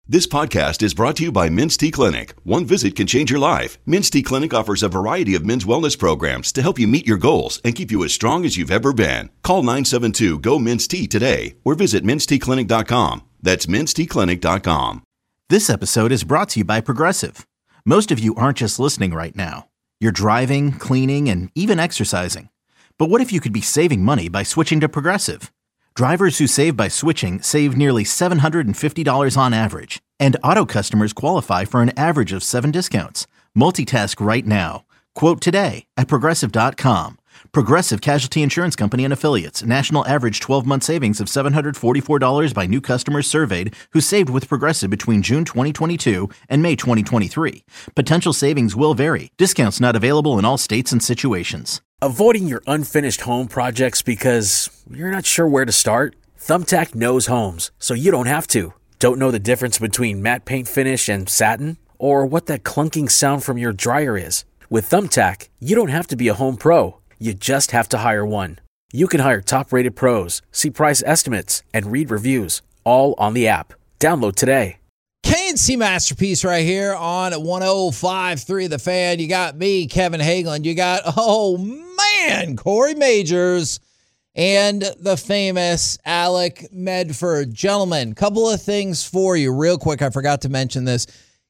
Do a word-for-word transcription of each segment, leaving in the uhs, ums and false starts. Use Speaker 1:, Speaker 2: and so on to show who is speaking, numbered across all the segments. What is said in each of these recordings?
Speaker 1: This podcast is brought to you by Men's T Clinic. One visit can change your life. Men's T Clinic offers a variety of men's wellness programs to help you meet your goals and keep you as strong as you've ever been. Call nine seven two, G O, Men's T today or visit mens t clinic dot com. That's mens t clinic dot com.
Speaker 2: This episode is brought to you by Progressive. Most of you aren't just listening right now. You're driving, cleaning, and even exercising. But what if you could be saving money by switching to Progressive? Drivers who save by switching save nearly seven hundred fifty dollars on average, and auto customers qualify for an average of seven discounts. Multitask right now. Quote today at progressive dot com. Progressive Casualty Insurance Company and Affiliates. National average twelve-month savings of seven hundred forty-four dollars by new customers surveyed who saved with Progressive between June twenty twenty-two and May twenty twenty-three. Potential savings will vary. Discounts not available in all states and situations.
Speaker 3: Avoiding your unfinished home projects because you're not sure where to start? Thumbtack knows homes, so you don't have to. Don't know the difference between matte paint finish and satin? Or what that clunking sound from your dryer is? With Thumbtack, you don't have to be a home pro. You just have to hire one. You can hire top-rated pros, see price estimates, and read reviews, all on the app. Download today.
Speaker 4: K and C Masterpiece right here on one oh five point three The Fan. You got me, Kevin Hageland. You got, oh man, Corey Majors and the famous Alec Medford. Gentlemen, couple of things for you real quick. I forgot to mention this.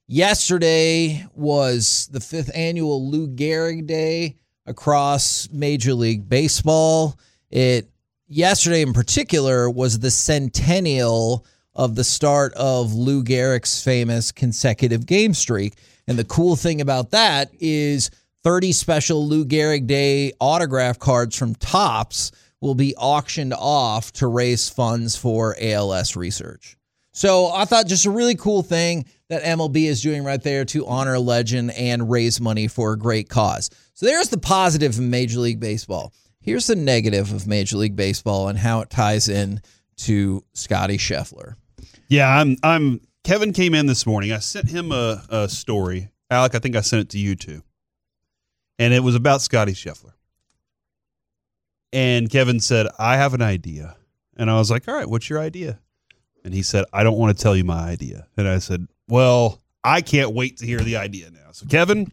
Speaker 4: Yesterday was the fifth annual Lou Gehrig Day across Major League Baseball. It yesterday in particular was the centennial of the start of Lou Gehrig's famous consecutive game streak. And the cool thing about that is thirty special Lou Gehrig Day autograph cards from Topps will be auctioned off to raise funds for A L S research. So I thought just a really cool thing that M L B is doing right there to honor a legend and raise money for a great cause. So there's the positive in Major League Baseball. Here's the negative of Major League Baseball and how it ties in to Scotty Scheffler.
Speaker 5: Yeah, I'm. I'm. Kevin came in this morning. I sent him a, a story. Alec, I think I sent it to you too. And it was about Scotty Scheffler. And Kevin said, I have an idea. And I was like, all right, what's your idea? And he said, I don't want to tell you my idea. And I said, well, I can't wait to hear the idea now. So Kevin,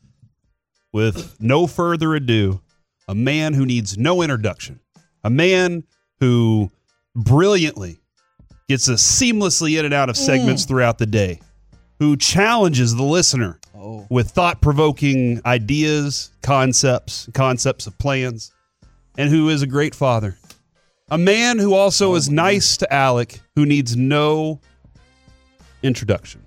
Speaker 5: with no further ado, a man who needs no introduction, a man who brilliantly gets us seamlessly in and out of segments mm. throughout the day, who challenges the listener oh. with thought-provoking ideas, concepts, concepts of plans, and who is a great father. A man who also oh, is nice God. to Alec, who needs no introduction.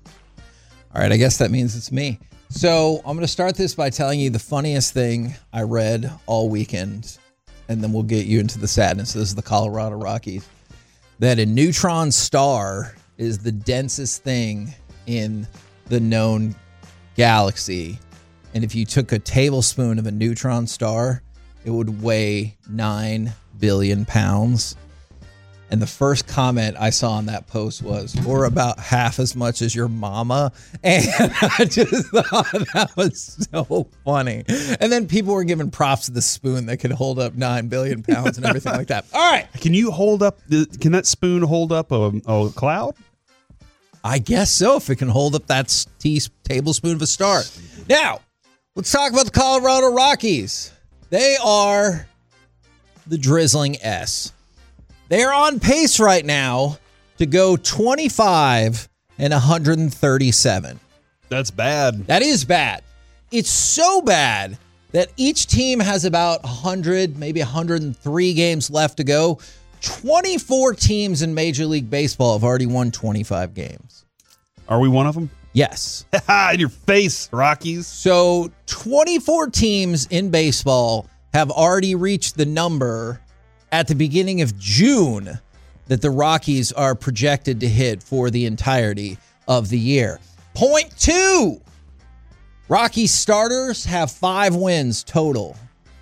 Speaker 4: All right, I guess that means it's me. So I'm going to start this by telling you the funniest thing I read all weekend, and then we'll get you into the sadness. This is the Colorado Rockies. That a neutron star is the densest thing in the known galaxy. And if you took a tablespoon of a neutron star, it would weigh nine billion pounds. And the first comment I saw on that post was, or about half as much as your mama. And I just thought that was so funny. And then people were giving props to the spoon that could hold up nine billion pounds and everything like that. All right.
Speaker 5: Can you hold up, the, can that spoon hold up a, a cloud?
Speaker 4: I guess so, if it can hold up that tea, tablespoon of a star. Now, let's talk about the Colorado Rockies. They are the drizzling S. They are on pace right now to go twenty-five and one hundred thirty-seven.
Speaker 5: That's bad.
Speaker 4: That is bad. It's so bad that each team has about one hundred, maybe one hundred three games left to go. twenty-four teams in Major League Baseball have already won twenty-five games.
Speaker 5: Are we one of them?
Speaker 4: Yes.
Speaker 5: In your face, Rockies.
Speaker 4: So twenty-four teams in baseball have already reached the number at the beginning of June that the Rockies are projected to hit for the entirety of the year. Point two. Rockies starters have five wins total.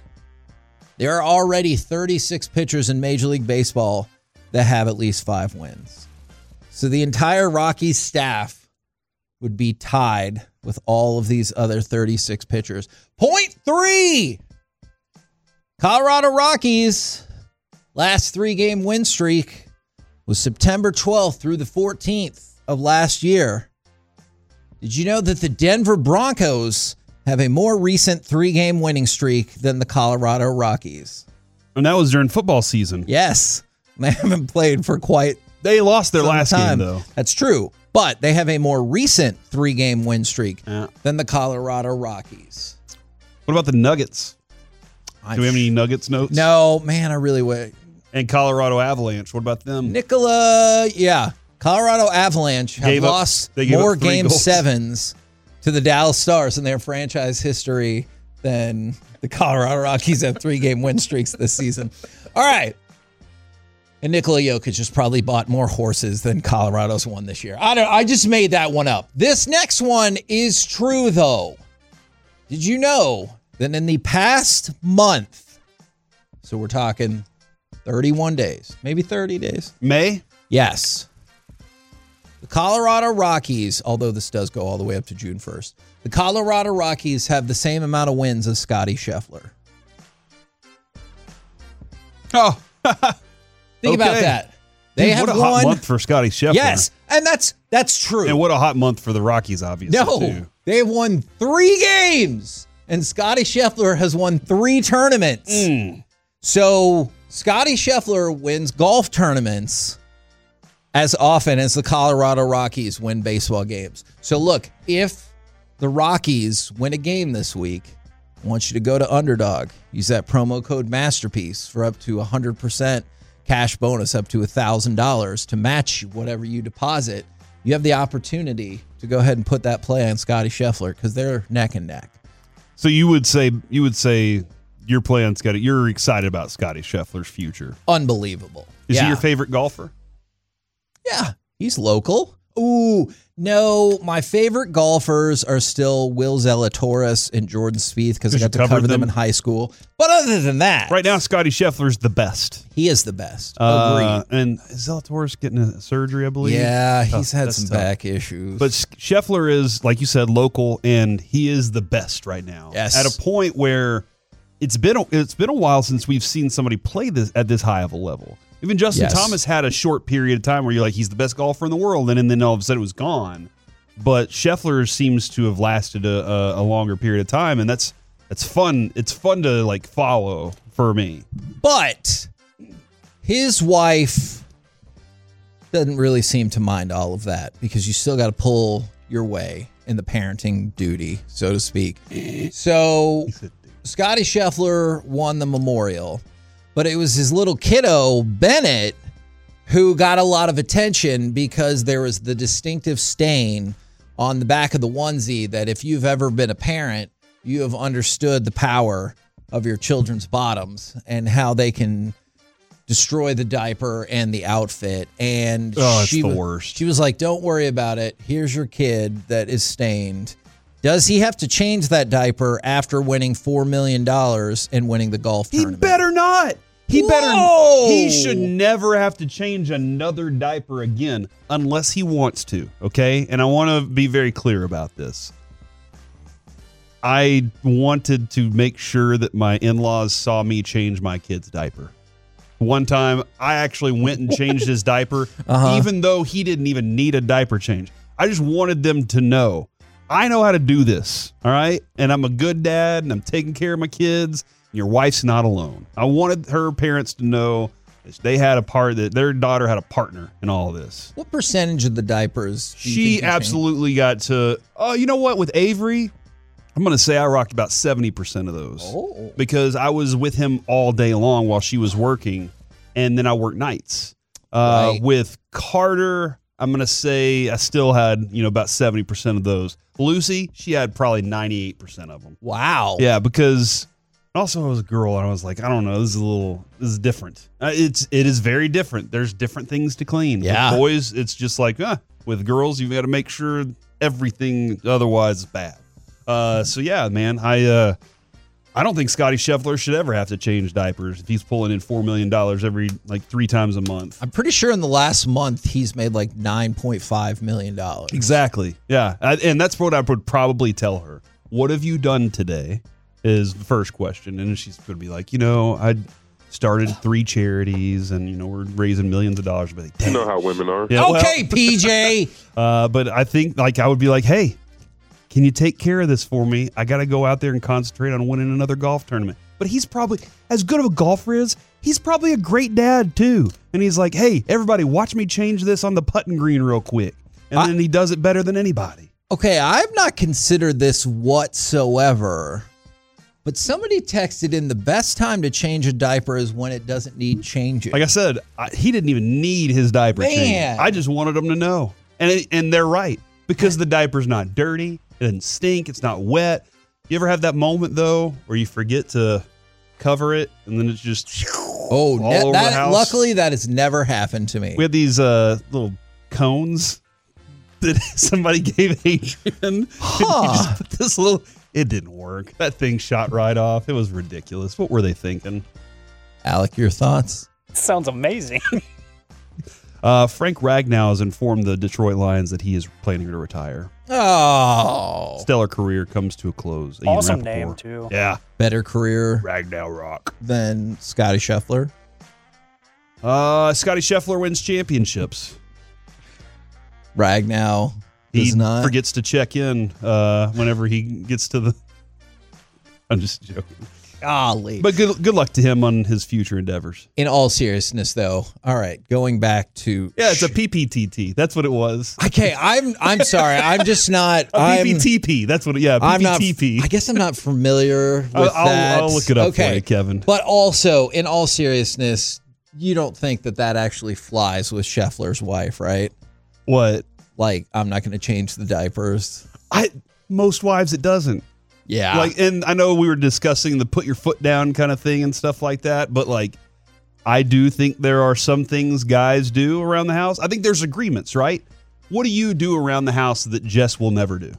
Speaker 4: There are already thirty-six pitchers in Major League Baseball that have at least five wins. So the entire Rockies staff would be tied with all of these other thirty-six pitchers. Point three. Colorado Rockies last three-game win streak was September twelfth through the fourteenth of last year. Did you know that the Denver Broncos have a more recent three-game winning streak than the Colorado Rockies?
Speaker 5: And that was during football season.
Speaker 4: Yes. They haven't played for quite
Speaker 5: They lost their
Speaker 4: some
Speaker 5: last
Speaker 4: time.
Speaker 5: game, though.
Speaker 4: That's true. But they have a more recent three-game win streak
Speaker 5: Yeah.
Speaker 4: than the Colorado Rockies.
Speaker 5: What about the Nuggets?
Speaker 4: I'm
Speaker 5: Do we have any
Speaker 4: sh-
Speaker 5: Nuggets notes?
Speaker 4: No, man, I really would.
Speaker 5: And Colorado Avalanche. What about them?
Speaker 4: Nicola, yeah. Colorado Avalanche have
Speaker 5: Gave up-
Speaker 4: lost
Speaker 5: they gave
Speaker 4: more
Speaker 5: up three
Speaker 4: game
Speaker 5: goals.
Speaker 4: sevens to the Dallas Stars in their franchise history than the Colorado Rockies have three-game win streaks this season. All right. And Nikola Jokic has probably bought more horses than Colorado's won this year. I don't. I just made that one up. This next one is true, though. Did you know that in the past month, so we're talking thirty-one days, maybe thirty days?
Speaker 5: May?
Speaker 4: Yes. The Colorado Rockies, although this does go all the way up to June first, the Colorado Rockies have the same amount of wins as Scotty Scheffler.
Speaker 5: Oh,
Speaker 4: Think about
Speaker 5: Okay.
Speaker 4: that. They
Speaker 5: dude,
Speaker 4: have
Speaker 5: what a
Speaker 4: won.
Speaker 5: hot month for Scotty Scheffler.
Speaker 4: Yes, and that's that's true.
Speaker 5: And what a hot month for the Rockies, obviously,
Speaker 4: no,
Speaker 5: too.
Speaker 4: they have won three games, and Scotty Scheffler has won three tournaments.
Speaker 5: Mm.
Speaker 4: So Scotty Scheffler wins golf tournaments as often as the Colorado Rockies win baseball games. So look, if the Rockies win a game this week, I want you to go to Underdog. Use that promo code MASTERPIECE for up to one hundred percent cash bonus, up to one thousand dollars to match whatever you deposit. You have the opportunity to go ahead and put that play on Scotty Scheffler because they're neck and neck.
Speaker 5: So you would say you would say you're playing Scotty. You're excited about Scotty Scheffler's future.
Speaker 4: Unbelievable.
Speaker 5: Is
Speaker 4: yeah.
Speaker 5: he your favorite golfer?
Speaker 4: Yeah, he's local. Ooh, no, my favorite golfers are still Will Zalatoris and Jordan Spieth because I
Speaker 5: 'Cause you
Speaker 4: got to
Speaker 5: covered
Speaker 4: cover them
Speaker 5: them.
Speaker 4: in high school. But other than that,
Speaker 5: Right now, Scotty Scheffler's the best.
Speaker 4: he is the best.
Speaker 5: Uh,
Speaker 4: Agreed.
Speaker 5: and is Zalatoris getting a surgery, I believe?
Speaker 4: Yeah,
Speaker 5: Tough.
Speaker 4: he's had
Speaker 5: That's
Speaker 4: some
Speaker 5: tough.
Speaker 4: back issues.
Speaker 5: But Scheffler is, like you said, local, and he is the best right now.
Speaker 4: Yes.
Speaker 5: At a point where it's been a, it's been a while since we've seen somebody play this at this high of a level. Even Justin
Speaker 4: Yes.
Speaker 5: Thomas had a short period of time where you're like, he's the best golfer in the world, and, and then all of a sudden it was gone. But Scheffler seems to have lasted a, a, a longer period of time, and that's that's fun. It's fun to like follow for me.
Speaker 4: But his wife doesn't really seem to mind all of that because you still got to pull your way in the parenting duty, so to speak. So Scotty Scheffler won the Memorial, but it was his little kiddo, Bennett, who got a lot of attention because there was the distinctive stain on the back of the onesie that if you've ever been a parent, you have understood the power of your children's bottoms and how they can destroy the diaper and the outfit. And
Speaker 5: Oh, it's
Speaker 4: she
Speaker 5: the
Speaker 4: wa-
Speaker 5: worst.
Speaker 4: She was like, don't worry about it. Here's your kid that is stained. Does he have to change that diaper after winning four million dollars and winning the golf
Speaker 5: He
Speaker 4: tournament?
Speaker 5: better not. He
Speaker 4: Whoa!
Speaker 5: better. He should never have to change another diaper again unless he wants to. Okay, and I want to be very clear about this. I wanted to make sure that my in-laws saw me change my kid's diaper. One time, I actually went and changed his diaper,
Speaker 4: Uh-huh.
Speaker 5: even though he didn't even need a diaper change. I just wanted them to know I know how to do this. All right, and I'm a good dad, and I'm taking care of my kids. Your wife's not alone. I wanted her parents to know that they had a part, that their daughter had a partner in all of this.
Speaker 4: What percentage of the diapers? do you think
Speaker 5: She
Speaker 4: you changed?
Speaker 5: absolutely got to, oh, you know what? With Avery, I'm going to say I rocked about seventy percent of those.
Speaker 4: Oh.
Speaker 5: Because I was with him all day long while she was working, and then I worked nights. Uh,
Speaker 4: Right.
Speaker 5: With Carter, I'm going to say I still had, you know, about seventy percent of those. Lucy, she had probably ninety-eight percent of them.
Speaker 4: Wow.
Speaker 5: Yeah, because also I was a girl and I was like, I don't know, this is a little, this is different. Uh, it's, it is very different. There's different things to clean.
Speaker 4: Yeah.
Speaker 5: With boys, it's just like, ah, with girls, you've got to make sure everything otherwise is bad. Uh, so yeah, man, I, uh, I don't think Scotty Scheffler should ever have to change diapers if he's pulling in four million dollars every, like three times a month.
Speaker 4: I'm pretty sure in the last month he's made like nine point five million dollars.
Speaker 5: Exactly. Yeah. I, and that's what I would probably tell her. What have you done today is the first question. And she's going to be like, you know, I started three charities, and you know we're raising millions of dollars. But
Speaker 6: you know how women are.
Speaker 5: Yeah,
Speaker 4: okay,
Speaker 5: well,
Speaker 4: P J.
Speaker 5: Uh, but I think like I would be like, hey, can you take care of this for me? I got to go out there and concentrate on winning another golf tournament. But he's probably, as good of a golfer as, he's probably a great dad too. And he's like, hey, everybody, watch me change this on the putting green real quick. And I, then he does it better than anybody.
Speaker 4: Okay, I've not considered this whatsoever. But somebody texted in the best time to change a diaper is when it doesn't need changing.
Speaker 5: Like I said, I, he didn't even need his diaper
Speaker 4: Man.
Speaker 5: changed. I just wanted him to know. And it, and they're right. Because the diaper's not dirty. It doesn't stink. It's not wet. You ever have that moment, though, where you forget to cover it and then it's just
Speaker 4: oh,
Speaker 5: all
Speaker 4: ne-
Speaker 5: over
Speaker 4: that,
Speaker 5: the house?
Speaker 4: Luckily, that has never happened to me.
Speaker 5: We had these uh, little cones that somebody gave Adrian.
Speaker 4: Huh.
Speaker 5: You just put this little... It didn't work. That thing shot right off. It was ridiculous. What were they thinking?
Speaker 4: Alec, your thoughts?
Speaker 7: Sounds amazing.
Speaker 5: Uh, Frank Ragnow has informed the Detroit Lions that he is planning to retire.
Speaker 4: Oh.
Speaker 5: Stellar career comes to a close. Ian
Speaker 7: Awesome
Speaker 5: Rappaport.
Speaker 7: name, too.
Speaker 5: Yeah.
Speaker 4: Better career
Speaker 5: Ragnow rock.
Speaker 4: than Scotty Scheffler?
Speaker 5: Uh, Scotty Scheffler wins championships.
Speaker 4: Ragnow
Speaker 5: He
Speaker 4: does not.
Speaker 5: forgets to check in uh, whenever he gets to the... I'm just joking.
Speaker 4: Golly.
Speaker 5: But good good luck to him on his future endeavors.
Speaker 4: In all seriousness, though, all right, going back to
Speaker 5: Yeah, it's a P P T T. That's what it was.
Speaker 4: okay. I'm I'm sorry. I'm just not.
Speaker 5: A
Speaker 4: I'm,
Speaker 5: P P T P. That's what. Yeah,
Speaker 4: I'm not.
Speaker 5: P P T P.
Speaker 4: I guess I'm not familiar with
Speaker 5: I'll, I'll,
Speaker 4: that.
Speaker 5: I'll look it up
Speaker 4: okay.
Speaker 5: for you, Kevin.
Speaker 4: But also, in all seriousness, you don't think that that actually flies with Scheffler's wife, right?
Speaker 5: What?
Speaker 4: Like, I'm not going to change the diapers.
Speaker 5: I most wives it doesn't.
Speaker 4: Yeah.
Speaker 5: Like, and I know we were discussing the put your foot down kind of thing and stuff like that, but like, I do think there are some things guys do around the house. I think there's agreements, right? What do you do around the house that Jess will never do?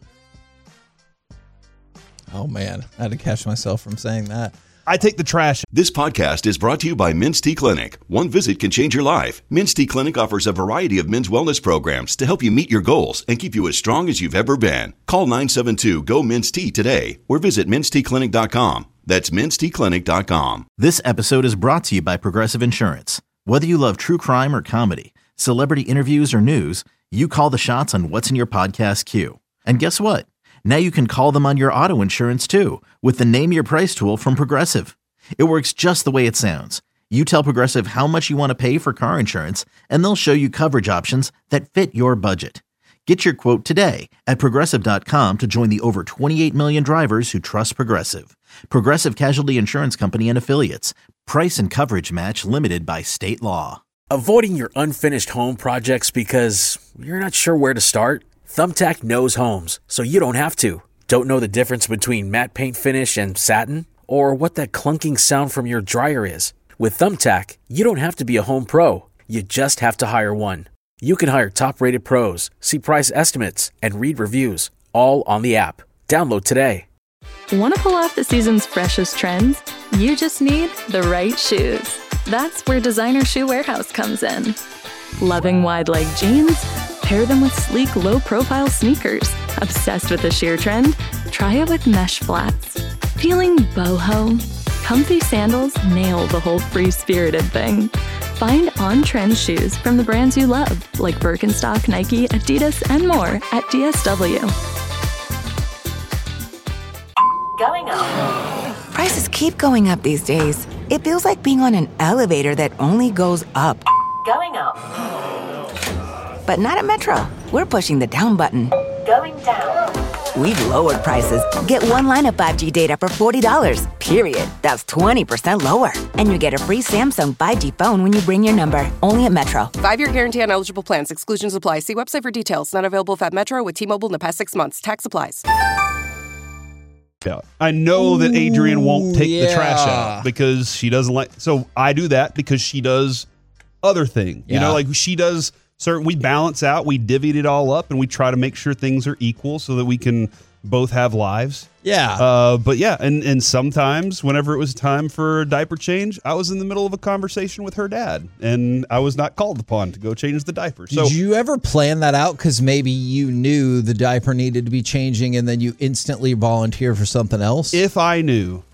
Speaker 4: Oh man, I had to catch myself from saying that.
Speaker 5: I take the trash.
Speaker 1: This podcast is brought to you by Minty Clinic. One visit can change your life. Minty Clinic offers a variety of men's wellness programs to help you meet your goals and keep you as strong as you've ever been. Call nine seven two, G O, M I N T Y today or visit minty clinic dot com. That's minty clinic dot com.
Speaker 2: This episode is brought to you by Progressive Insurance. Whether you love true crime or comedy, celebrity interviews or news, you call the shots on what's in your podcast queue. And guess what? Now you can call them on your auto insurance too with the Name Your Price tool from Progressive. It works just the way it sounds. You tell Progressive how much you want to pay for car insurance, and they'll show you coverage options that fit your budget. Get your quote today at Progressive dot com to join the over twenty-eight million drivers who trust Progressive. Progressive Casualty Insurance Company and Affiliates. Price and coverage match limited by state law.
Speaker 3: Avoiding your unfinished home projects because you're not sure where to start? Thumbtack knows homes, so you don't have to. Don't know the difference between matte paint finish and satin? Or what that clunking sound from your dryer is? With Thumbtack, you don't have to be a home pro. You just have to hire one. You can hire top-rated pros, see price estimates, and read reviews, all on the app. Download today.
Speaker 8: Want to pull off the season's freshest trends? You just need the right shoes. That's where Designer Shoe Warehouse comes in. Loving wide-leg jeans? Pair them with sleek, low-profile sneakers. Obsessed with the sheer trend? Try it with mesh flats. Feeling boho? Comfy sandals nail the whole free-spirited thing. Find on-trend shoes from the brands you love, like Birkenstock, Nike, Adidas, and more at D S W.
Speaker 9: Going up. Prices keep going up these days. It feels like being on an elevator that only goes up. Going up. But not at Metro. We're pushing the down button. Going down. We've lowered prices. Get one line of five G data for forty dollars, period. That's twenty percent lower. And you get a free Samsung five G phone when you bring your number. Only at Metro.
Speaker 10: Five-year guarantee on eligible plans. Exclusions apply. See website for details. Not available if at Metro with T-Mobile in the past six months. Tax applies.
Speaker 5: Out. I know that Adrian won't take
Speaker 4: yeah.
Speaker 5: the trash out because she doesn't like. So I do that because she does other thing.
Speaker 4: Yeah.
Speaker 5: You know, like she does certain. We balance out. We divvied it all up, and we try to make sure things are equal so that we can both have lives.
Speaker 4: Yeah.
Speaker 5: Uh, but yeah, and and sometimes whenever it was time for a diaper change, I was in the middle of a conversation with her dad, and I was not called upon to go change the diaper.
Speaker 4: Did
Speaker 5: So
Speaker 4: you ever plan that out? Because maybe you knew the diaper needed to be changing and then you instantly volunteer for something else?
Speaker 5: if I knew,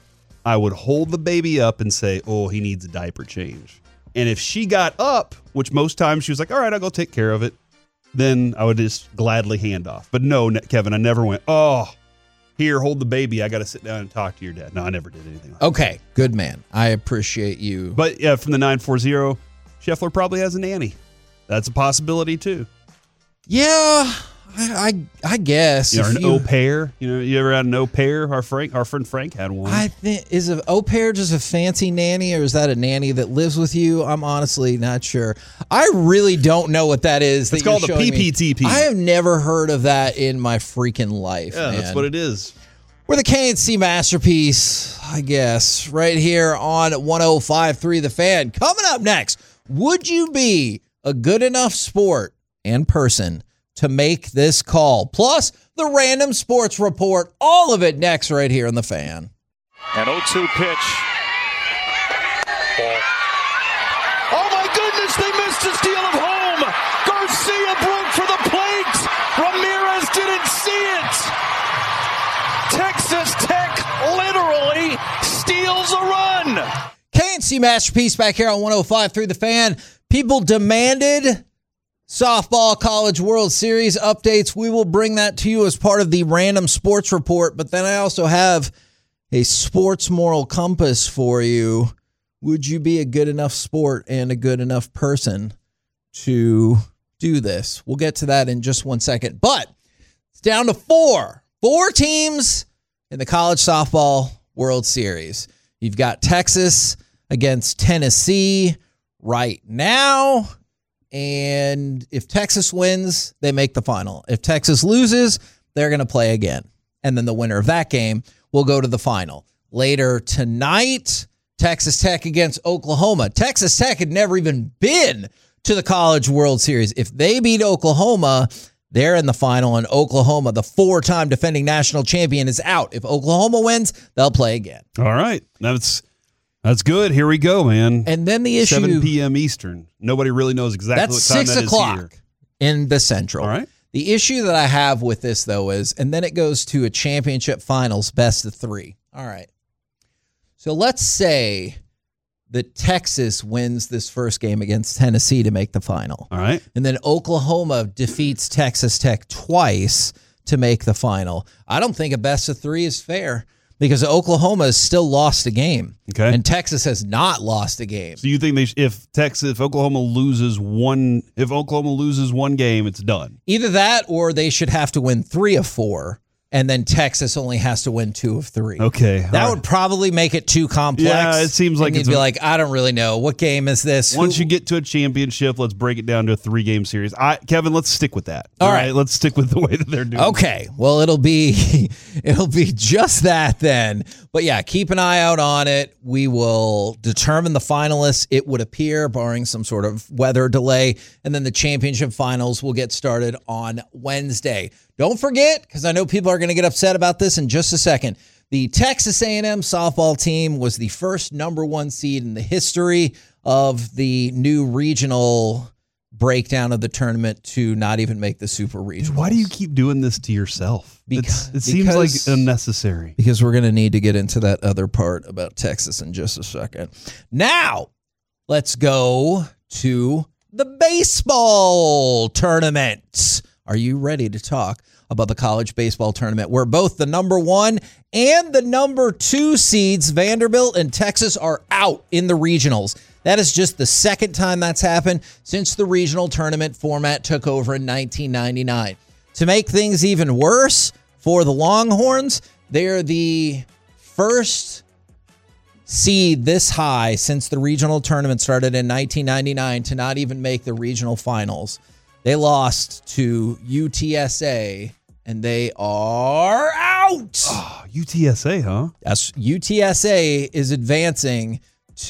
Speaker 5: I would hold the baby up and say, oh, he needs a diaper change. And if she got up, which most times she was like, all right, I'll go take care of it, then I would just gladly hand off. But no, Kevin, I never went, oh, here, hold the baby. I got to sit down and talk to your dad. No, I never did anything like
Speaker 4: okay,
Speaker 5: that.
Speaker 4: Good man. I appreciate you.
Speaker 5: But yeah, from the nine four zero, Scheffler probably has a nanny. That's a possibility too.
Speaker 4: Yeah, I I, I guess.
Speaker 5: You know,
Speaker 4: if
Speaker 5: an
Speaker 4: you-
Speaker 5: au pair. You know, you ever had an au pair? Our Frank, our friend Frank had one.
Speaker 4: I think is an au pair just a fancy nanny, or is that a nanny that lives with you? I'm honestly not sure. I really don't know what that is.
Speaker 5: It's
Speaker 4: that you're
Speaker 5: called a
Speaker 4: showing
Speaker 5: P
Speaker 4: me.
Speaker 5: P T P.
Speaker 4: I have never heard of that in my freaking life.
Speaker 5: yeah,
Speaker 4: man.
Speaker 5: that's what it is.
Speaker 4: We're the K and C Masterpiece, I guess, right here on one oh five point three The Fan. Coming up next, would you be a good enough sport and person to make this call? Plus, the random sports report, all of it next right here on The Fan.
Speaker 6: An oh two pitch. Oh my goodness, they missed a steal of home. Garcia broke for the plate. Ramirez didn't see it. Texas Tech literally steals a run.
Speaker 4: K and C Masterpiece back here on one oh five point three The Fan. People demanded softball College World Series updates. We will bring that to you as part of the random sports report. But then I also have a sports moral compass for you. Would you be a good enough sport and a good enough person to do this? We'll get to that in just one second. But it's down to four. Four teams in the College Softball World Series. You've got Texas against Tennessee right now. And if Texas wins, they make the final. If Texas loses, they're going to play again. And then the winner of that game will go to the final. Later tonight, Texas Tech against Oklahoma. Texas Tech had never even been to the College World Series. If they beat Oklahoma, they're in the final, and Oklahoma, the four-time defending national champion, is out. If Oklahoma wins, they'll play again.
Speaker 5: All right. That's that's good. Here we go, man.
Speaker 4: And then the issue...
Speaker 5: seven p.m. Eastern. Nobody really knows exactly
Speaker 4: That's
Speaker 5: what time
Speaker 4: six
Speaker 5: that is
Speaker 4: o'clock
Speaker 5: here.
Speaker 4: in the Central.
Speaker 5: All right.
Speaker 4: The issue that I have with this, though, is, and then it goes to a championship finals, best of three. All right. So let's say that Texas wins this first game against Tennessee to make the final.
Speaker 5: All right.
Speaker 4: And then Oklahoma defeats Texas Tech twice to make the final. I don't think a best of three is fair because Oklahoma has still lost a game.
Speaker 5: Okay.
Speaker 4: And Texas has not lost a game.
Speaker 5: So you think they sh- if Texas, if Oklahoma loses one, if Oklahoma loses one game, it's done?
Speaker 4: Either that or they should have to win three of four. And then Texas only has to win two of three.
Speaker 5: Okay.
Speaker 4: That
Speaker 5: all
Speaker 4: would
Speaker 5: right.
Speaker 4: probably make it too complex.
Speaker 5: Yeah, it seems like
Speaker 4: and you'd
Speaker 5: it's
Speaker 4: be
Speaker 5: a-
Speaker 4: like, I don't really know. What game is this?
Speaker 5: Once
Speaker 4: Who-
Speaker 5: you get to a championship, let's break it down to a three-game series. I, Kevin, let's stick with that.
Speaker 4: All
Speaker 5: All
Speaker 4: right.
Speaker 5: right. Let's stick with the way that they're doing.
Speaker 4: Okay, well, it'll be it'll be just that then. But yeah, keep an eye out on it. We will determine the finalists. It would appear, barring some sort of weather delay, and then the championship finals will get started on Wednesday. Don't forget, because I know people are going to get upset about this in just a second. The Texas A and M softball team was the first number one seed in the history of the new regional breakdown of the tournament to not even make the super regional.
Speaker 5: Why do you keep doing this to yourself?
Speaker 4: Because-
Speaker 5: It's- it seems like
Speaker 4: because-
Speaker 5: unnecessary.
Speaker 4: Because we're going to need to get into that other part about Texas in just a second. Now, let's go to the baseball tournament. Are you ready to talk about the college baseball tournament where both the number one and the number two seeds, Vanderbilt and Texas, are out in the regionals? That is just the second time that's happened since the regional tournament format took over in nineteen ninety-nine. To make things even worse for the Longhorns, they're the first seed this high since the regional tournament started in nineteen ninety-nine to not even make the regional finals. They lost to U T S A, and they are out.
Speaker 5: Oh, U T S A, huh?
Speaker 4: Yes, U T S A is advancing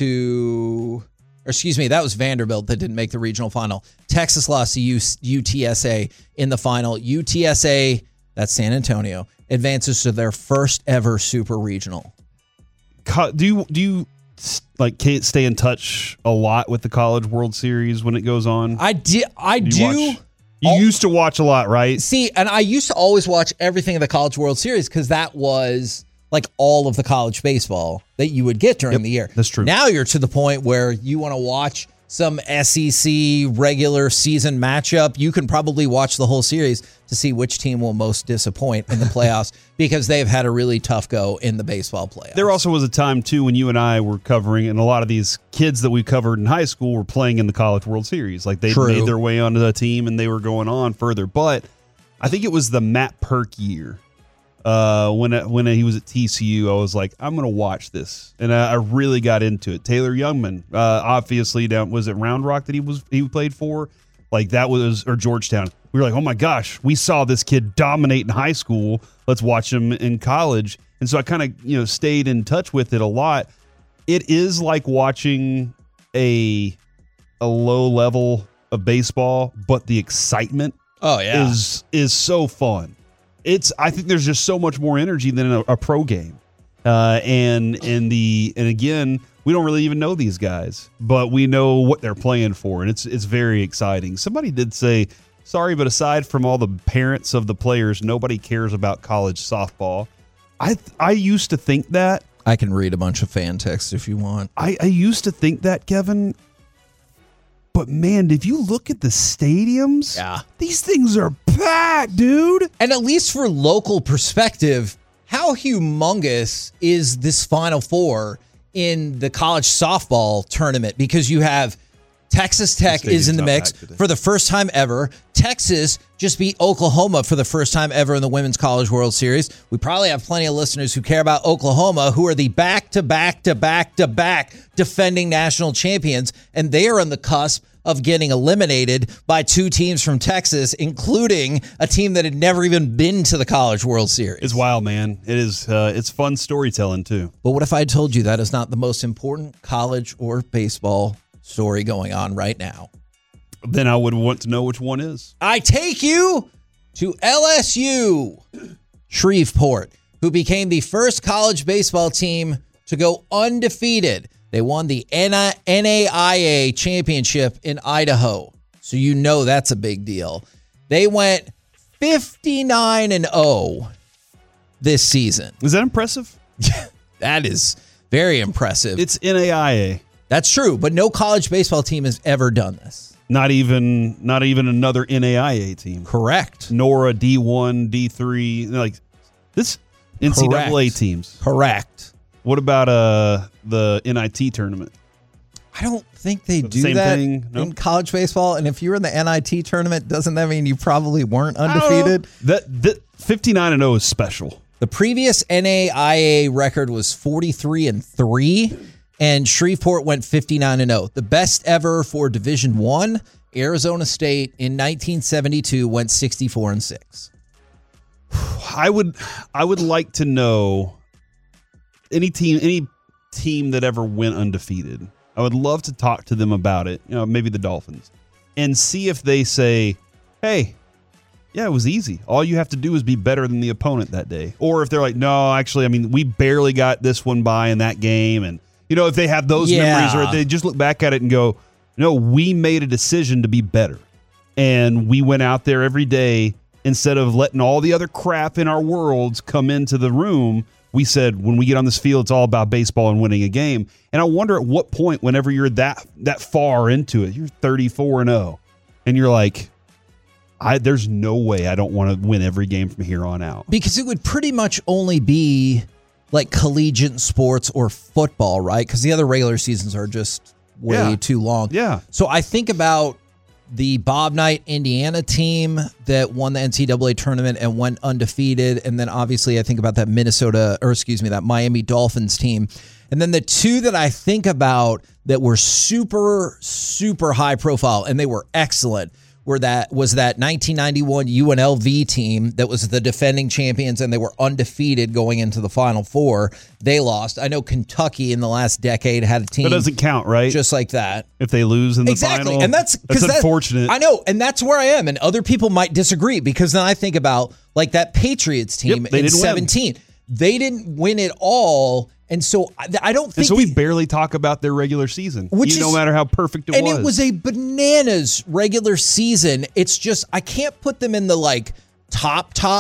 Speaker 4: to, or excuse me, that was Vanderbilt that didn't make the regional final. Texas lost to U T S A in the final. U T S A, that's San Antonio, advances to their first ever super regional.
Speaker 5: Co- Do you do you like can't stay in touch a lot with the College World Series when it goes on?
Speaker 4: I did. I
Speaker 5: Do
Speaker 4: do.
Speaker 5: you watch- You
Speaker 4: all-
Speaker 5: used to watch a lot, right?
Speaker 4: See, and I used to always watch everything in the College World Series because that was like all of the college baseball that you would get during
Speaker 5: Yep,
Speaker 4: the year.
Speaker 5: that's true.
Speaker 4: Now you're to the point where you want to watch some S E C regular season matchup. You can probably watch the whole series to see which team will most disappoint in the playoffs because they've had a really tough go in the baseball playoffs.
Speaker 5: There also was a time, too, when you and I were covering, and a lot of these kids that we covered in high school were playing in the College World Series. Like, they
Speaker 4: True.
Speaker 5: made their way onto the team, and they were going on further. But I think it was the Matt Perk year. Uh, when when he was at T C U, I was like, I'm going to watch this. And I, I really got into it. Taylor Youngman, uh, obviously, down was it Round Rock that he was he played for? Like, that was, or Georgetown. We were like, oh my gosh, we saw this kid dominate in high school. Let's watch him in college. And so I kind of, you know, stayed in touch with it a lot. It is like watching a a low level of baseball, but the excitement
Speaker 4: oh yeah
Speaker 5: is is so fun. It's I think there's just so much more energy than a, a pro game. Uh, and and the and again, we don't really even know these guys, but we know what they're playing for, and it's it's very exciting. Somebody did say, sorry, but aside from all the parents of the players, nobody cares about college softball. I I used to think that.
Speaker 4: I can read a bunch of fan texts if you want.
Speaker 5: I, I used to think that, Kevin. But man, if you look at the stadiums,
Speaker 4: Yeah.
Speaker 5: these things are packed, dude.
Speaker 4: And at least for local perspective, how humongous is this Final Four in the college softball tournament? Because you have Texas Tech
Speaker 5: The
Speaker 4: is in the
Speaker 5: stadium's not
Speaker 4: mix
Speaker 5: packed today.
Speaker 4: for the first time ever. Texas just beat Oklahoma for the first time ever in the Women's College World Series. We probably have plenty of listeners who care about Oklahoma, who are the back-to-back-to-back-to-back defending national champions, and they are on the cusp of getting eliminated by two teams from Texas, including a team that had never even been to the College World Series.
Speaker 5: It's wild, man. It is. Uh, it's fun storytelling too.
Speaker 4: But what if I told you that is not the most important college or baseball story going on right now?
Speaker 5: Then I would want to know which one is.
Speaker 4: I take you to L S U Shreveport, who became the first college baseball team to go undefeated. They won the N A I A championship in Idaho. So you know that's a big deal. They went fifty-nine and oh this season.
Speaker 5: Is that impressive?
Speaker 4: That is very impressive.
Speaker 5: It's N A I A.
Speaker 4: That's true, but no college baseball team has ever done this.
Speaker 5: Not even not even another N A I A team.
Speaker 4: Correct.
Speaker 5: Nor a D one, D three. Like this N C double A
Speaker 4: Correct.
Speaker 5: teams.
Speaker 4: Correct.
Speaker 5: What about uh the N I T tournament?
Speaker 4: I don't think they do
Speaker 5: Same
Speaker 4: that
Speaker 5: thing? Nope.
Speaker 4: in college baseball. And if you're in the N I T tournament, doesn't that mean you probably weren't
Speaker 5: I don't know.
Speaker 4: undefeated?
Speaker 5: That, that fifty-nine and oh is special.
Speaker 4: The previous N A I A record was forty-three and three, and Shreveport went fifty-nine and oh. The best ever for Division One, Arizona State in nineteen seventy-two went sixty-four and six.
Speaker 5: I would I would like to know any team any team that ever went undefeated. I would love to talk to them about it. You know, maybe the Dolphins, and see if they say, "Hey, yeah, it was easy. All you have to do is be better than the opponent that day." Or if they're like, "No, actually, I mean, we barely got this one by in that game," and you know, if they have those
Speaker 4: Yeah.
Speaker 5: memories, or if they just look back at it and go, "No, we made a decision to be better, and we went out there every day." Instead of letting all the other crap in our worlds come into the room, we said, when we get on this field, it's all about baseball and winning a game. And I wonder at what point, whenever you're that that far into it, you're thirty-four and oh, and you're like, I there's no way I don't want to win every game from here on out.
Speaker 4: Because it would pretty much only be like collegiate sports or football, right? Because the other regular seasons are just way
Speaker 5: Yeah.
Speaker 4: too long.
Speaker 5: Yeah.
Speaker 4: So I think about the Bob Knight, Indiana team that won the N C double A tournament and went undefeated. And then obviously I think about that Minnesota, or excuse me, that Miami Dolphins team. And then the two that I think about that were super, super high profile and they were excellent were that was that nineteen ninety-one U N L V team that was the defending champions and they were undefeated going into the Final Four. They lost. I know Kentucky in the last decade had a team
Speaker 5: That doesn't count, right?
Speaker 4: just like that.
Speaker 5: If they lose in the
Speaker 4: Exactly.
Speaker 5: final,
Speaker 4: And that's
Speaker 5: that's
Speaker 4: that-
Speaker 5: unfortunate.
Speaker 4: I know, and that's where I am. And other people might disagree because then I think about like that Patriots team
Speaker 5: Yep, they
Speaker 4: in
Speaker 5: didn't win.
Speaker 4: seventeen. They didn't win it all. And so I, I don't
Speaker 5: and
Speaker 4: think
Speaker 5: so we
Speaker 4: the-
Speaker 5: barely talk about their regular season,
Speaker 4: Which
Speaker 5: you, no
Speaker 4: is-
Speaker 5: matter how perfect it
Speaker 4: and
Speaker 5: was.
Speaker 4: it was a bananas regular season. It's just I can't put them in the like top top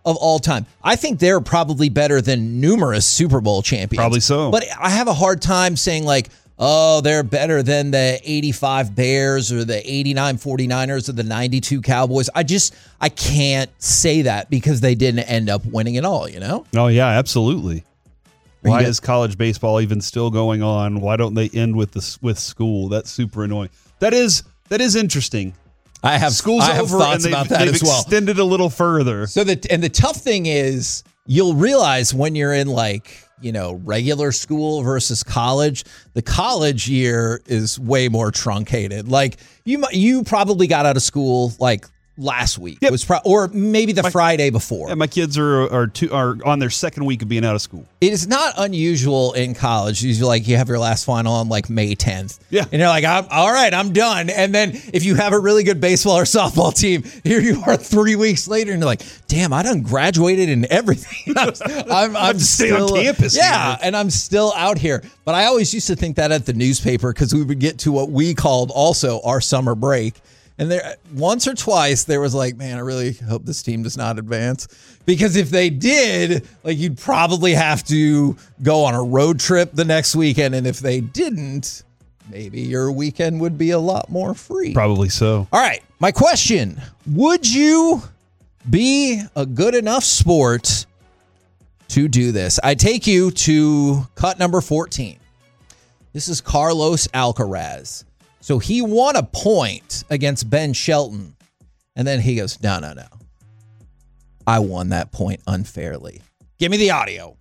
Speaker 4: of all time. I think they're probably better than numerous Super Bowl champions.
Speaker 5: Probably so.
Speaker 4: But I have a hard time saying like, oh, they're better than the eighty-five Bears or the eighty-nine 49ers or the ninety-two Cowboys. I just, I can't say that because they didn't end up winning it all, you know?
Speaker 5: Oh, yeah, absolutely.
Speaker 4: Are
Speaker 5: Why
Speaker 4: you-
Speaker 5: is college baseball even still going on? Why don't they end with the with school? That's super annoying. That is that is interesting.
Speaker 4: I have
Speaker 5: School's
Speaker 4: I have
Speaker 5: over
Speaker 4: thoughts
Speaker 5: and they've,
Speaker 4: about that
Speaker 5: they've
Speaker 4: as well.
Speaker 5: extended a little further.
Speaker 4: So that, and the tough thing is, you'll realize when you're in like, you know, regular school versus college, the college year is way more truncated. Like you, mi- you probably got out of school like last week,
Speaker 5: Yep.
Speaker 4: was pro- or maybe the
Speaker 5: My-
Speaker 4: Friday before.
Speaker 5: Yeah, my kids are are two, are on their second week of being out of school.
Speaker 4: It is not unusual in college. Usually, like you have your last final on like May tenth.
Speaker 5: Yeah.
Speaker 4: And you're like, I'm all right, I'm done. And then if you have a really good baseball or softball team, here you are three weeks later, and you're like, damn, I done graduated and everything. I'm, I'm, I'm
Speaker 5: to stay on
Speaker 4: still
Speaker 5: campus
Speaker 4: Yeah,
Speaker 5: here.
Speaker 4: and I'm still out here. But I always used to think that at the newspaper because we would get to what we called also our summer break. And there, once or twice, there was like, man, I really hope this team does not advance. Because if they did, like, you'd probably have to go on a road trip the next weekend. And if they didn't, maybe your weekend would be a lot more free.
Speaker 5: Probably so.
Speaker 4: All right. My question, would you be a good enough sport to do this? I take you to cut number fourteen. This is Carlos Alcaraz. So he won a point against Ben Shelton. And then he goes, no, no, no. I won that point unfairly. Give me the audio.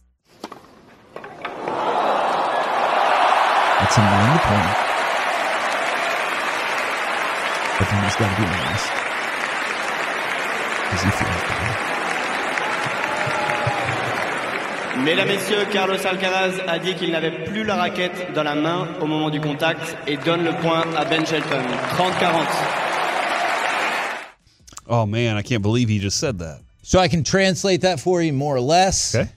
Speaker 4: That's him winning the point. But then he's got to be honest. Because he feels bad.
Speaker 7: Mesdames, Messieurs, Carlos Alcaraz a dit qu'il n'avait plus la raquette dans la main au moment du contact et donne le point à Ben Shelton. trente quarante.
Speaker 5: Oh, man, I can't believe he just said that.
Speaker 4: So I can translate that for you more or less.
Speaker 5: Okay.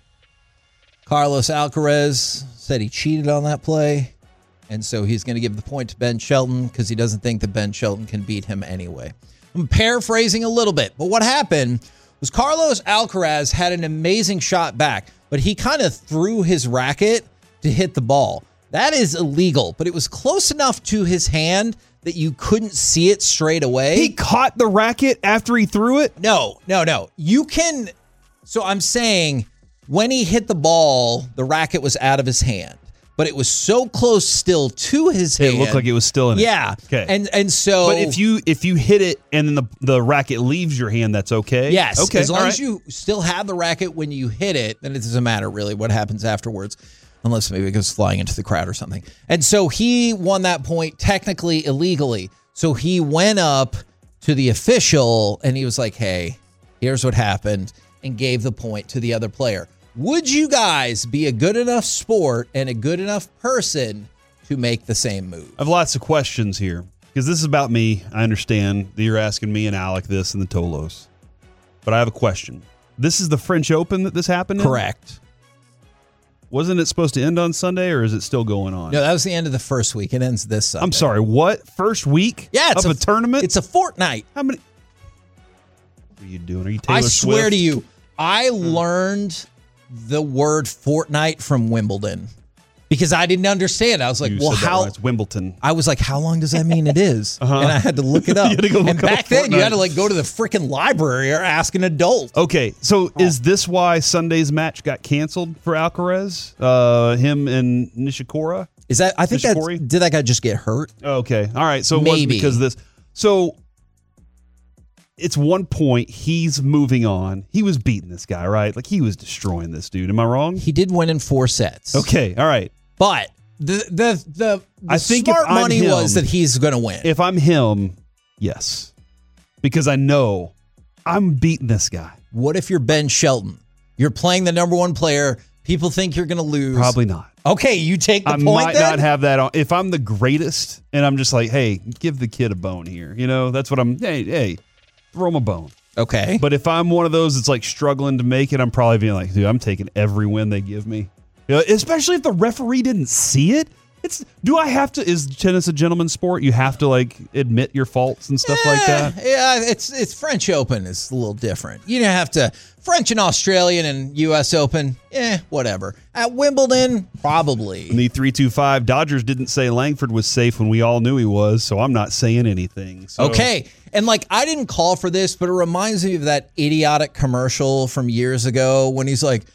Speaker 4: Carlos Alcaraz said he cheated on that play. And so he's going to give the point to Ben Shelton because he doesn't think that Ben Shelton can beat him anyway. I'm paraphrasing a little bit. But what happened was Carlos Alcaraz had an amazing shot back, but he kind of threw his racket to hit the ball. That is illegal, but it was close enough to his hand that you couldn't see it straight away.
Speaker 5: He caught the racket after he threw it?
Speaker 4: No, no, no. You can. So I'm saying when he hit the ball, the racket was out of his hand, but it was so close still to his hand.
Speaker 5: It looked like it was still in it.
Speaker 4: Yeah.
Speaker 5: Okay.
Speaker 4: And and so.
Speaker 5: But if you if you hit it and then the, the racket leaves your hand, that's okay?
Speaker 4: Yes.
Speaker 5: Okay.
Speaker 4: As long
Speaker 5: all
Speaker 4: as
Speaker 5: right.
Speaker 4: you still have the racket when you hit it, then it doesn't matter really what happens afterwards. Unless maybe it goes flying into the crowd or something. And so he won that point technically illegally. So he went up to the official and he was like, hey, here's what happened, and gave the point to the other player. Would you guys be a good enough sport and a good enough person to make the same move?
Speaker 5: I have lots of questions here because this is about me. I understand that you're asking me and Alec this and the Tolos. But I have a question. This is the French Open that this happened in?
Speaker 4: Correct.
Speaker 5: Wasn't it supposed to end on Sunday, or is it still going on?
Speaker 4: No, that was the end of the first week. It ends this Sunday.
Speaker 5: I'm sorry, what? First week
Speaker 4: Yeah, it's
Speaker 5: of
Speaker 4: a,
Speaker 5: a, tournament?
Speaker 4: It's a fortnight.
Speaker 5: How many? What are you doing? Are you Taylor
Speaker 4: I swear
Speaker 5: Swift?
Speaker 4: to you, I learned the word fortnight from Wimbledon because I didn't understand. I was like,
Speaker 5: You
Speaker 4: well,
Speaker 5: said that
Speaker 4: how?
Speaker 5: right. It's Wimbledon.
Speaker 4: I was like, how long does that mean it is?
Speaker 5: Uh-huh.
Speaker 4: And I had to look it up.
Speaker 5: You had to go look
Speaker 4: and
Speaker 5: up
Speaker 4: back then, you had to
Speaker 5: Fortnite.
Speaker 4: like go to the freaking library or ask an adult.
Speaker 5: Okay, so is this why Sunday's match got canceled for Alcaraz? Uh, him and Nishikori?
Speaker 4: Is that? I think that
Speaker 5: Nishikori?
Speaker 4: did that guy just get hurt?
Speaker 5: Okay, all right. So it wasn't
Speaker 4: Maybe.
Speaker 5: because of this. So it's one point. He's moving on. He was beating this guy, right? Like he was destroying this dude. Am I wrong?
Speaker 4: He did win in four sets.
Speaker 5: Okay, all right.
Speaker 4: But the the the, the
Speaker 5: I think if
Speaker 4: smart
Speaker 5: I'm
Speaker 4: money
Speaker 5: him-
Speaker 4: was that he's going to win.
Speaker 5: If I'm him, yes, because I know I'm beating this guy.
Speaker 4: What if you're Ben Shelton? You're playing the number one player. People think you're going to lose.
Speaker 5: Probably not.
Speaker 4: Okay, you take the
Speaker 5: I
Speaker 4: point
Speaker 5: might
Speaker 4: then?
Speaker 5: not have that on. If I'm the greatest and I'm just like, hey, give the kid a bone here. You know, that's what I'm, hey, hey, throw him a bone.
Speaker 4: Okay.
Speaker 5: But if I'm one of those that's like struggling to make it, I'm probably being like, dude, I'm taking every win they give me. You know, especially if the referee didn't see it. It's do I have to? Is tennis a gentleman's sport? You have to like admit your faults and stuff
Speaker 4: eh,
Speaker 5: like that.
Speaker 4: Yeah, it's it's French Open is a little different. You don't have to French and Australian and U S Open. Eh, whatever. At Wimbledon, probably.
Speaker 5: In the three two five, Dodgers didn't say Langford was safe when we all knew he was, so I'm not saying anything. So.
Speaker 4: Okay. And like, I didn't call for this, but it reminds me of that idiotic commercial from years ago when he's like,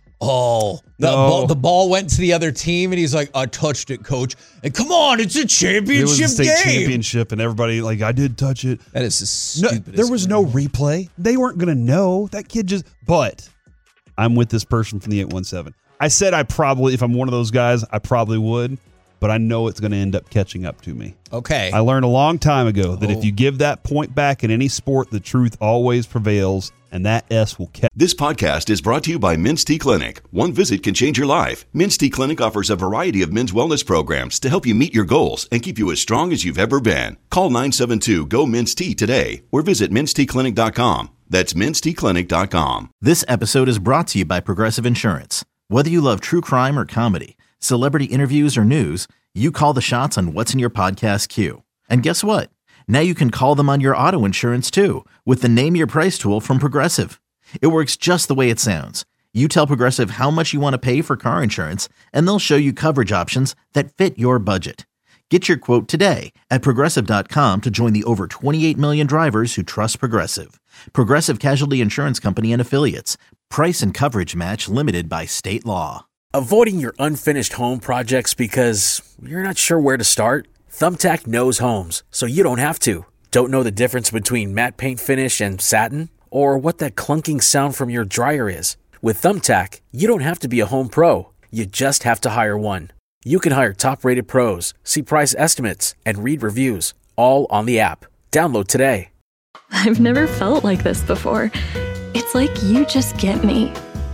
Speaker 4: oh, the,
Speaker 5: No.
Speaker 4: ball, the ball went to the other team, and he's like, I touched it, coach. And come on, it's a
Speaker 5: It was
Speaker 4: championship
Speaker 5: a state
Speaker 4: game.
Speaker 5: championship, and everybody like I did touch it.
Speaker 4: That is the
Speaker 5: No,
Speaker 4: stupidest.
Speaker 5: there was no replay. They weren't going to know. That kid just. But I'm with this person from the eight one seven. I said I probably, if I'm one of those guys, I probably would. But I know it's going to end up catching up to me.
Speaker 4: Okay.
Speaker 5: I learned a long time ago that
Speaker 4: Oh.
Speaker 5: if you give that point back in any sport, the truth always prevails, and that S will catch.
Speaker 1: This podcast is brought to you by Men's Tea Clinic. One visit can change your life. Men's Tea Clinic offers a variety of men's wellness programs to help you meet your goals and keep you as strong as you've ever been. Call nine seven two, G O, Men's Tea today or visit mens tea clinic dot com. That's mens tea clinic dot com.
Speaker 2: This episode is brought to you by Progressive Insurance. Whether you love true crime or comedy, celebrity interviews or news, you call the shots on what's in your podcast queue. And guess what? Now you can call them on your auto insurance too with the Name Your Price tool from Progressive. It works just the way it sounds. You tell Progressive how much you want to pay for car insurance, and they'll show you coverage options that fit your budget. Get your quote today at progressive dot com to join the over twenty-eight million drivers who trust Progressive. Progressive Casualty Insurance Company and Affiliates. Price and coverage match limited by state law.
Speaker 3: Avoiding your unfinished home projects because you're not sure where to start? Thumbtack knows homes, so you don't have to. Don't know the difference between matte paint finish and satin? Or what that clunking sound from your dryer is? With Thumbtack, you don't have to be a home pro. You just have to hire one. You can hire top-rated pros, see price estimates, and read reviews, all on the app. Download today.
Speaker 8: I've never felt like this before. It's like you just get me.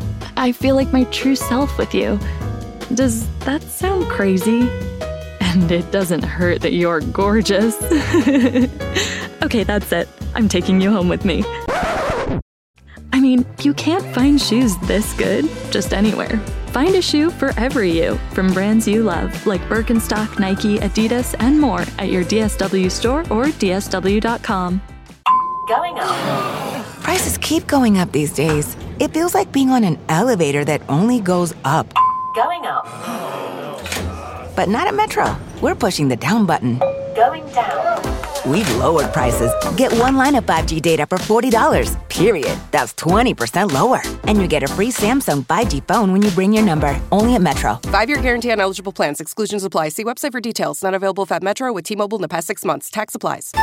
Speaker 8: I feel like my true self with you. Does that sound crazy? And it doesn't hurt that you're gorgeous. Okay, that's it. I'm taking you home with me. I mean, you can't find shoes this good just anywhere. Find a shoe for every you from brands you love, like Birkenstock, Nike, Adidas, and more at your D S W store or D S W dot com.
Speaker 9: Going up. Prices keep going up these days. It feels like being on an elevator that only goes up. Going up. But not at Metro. We're pushing the down button. Going down. We've lowered prices. Get one line of five G data for forty dollars, period. That's twenty percent lower. And you get a free Samsung five G phone when you bring your number. Only at Metro.
Speaker 10: Five-year guarantee on eligible plans. Exclusions apply. See website for details. Not available at Metro with T-Mobile in the past six months. Tax applies.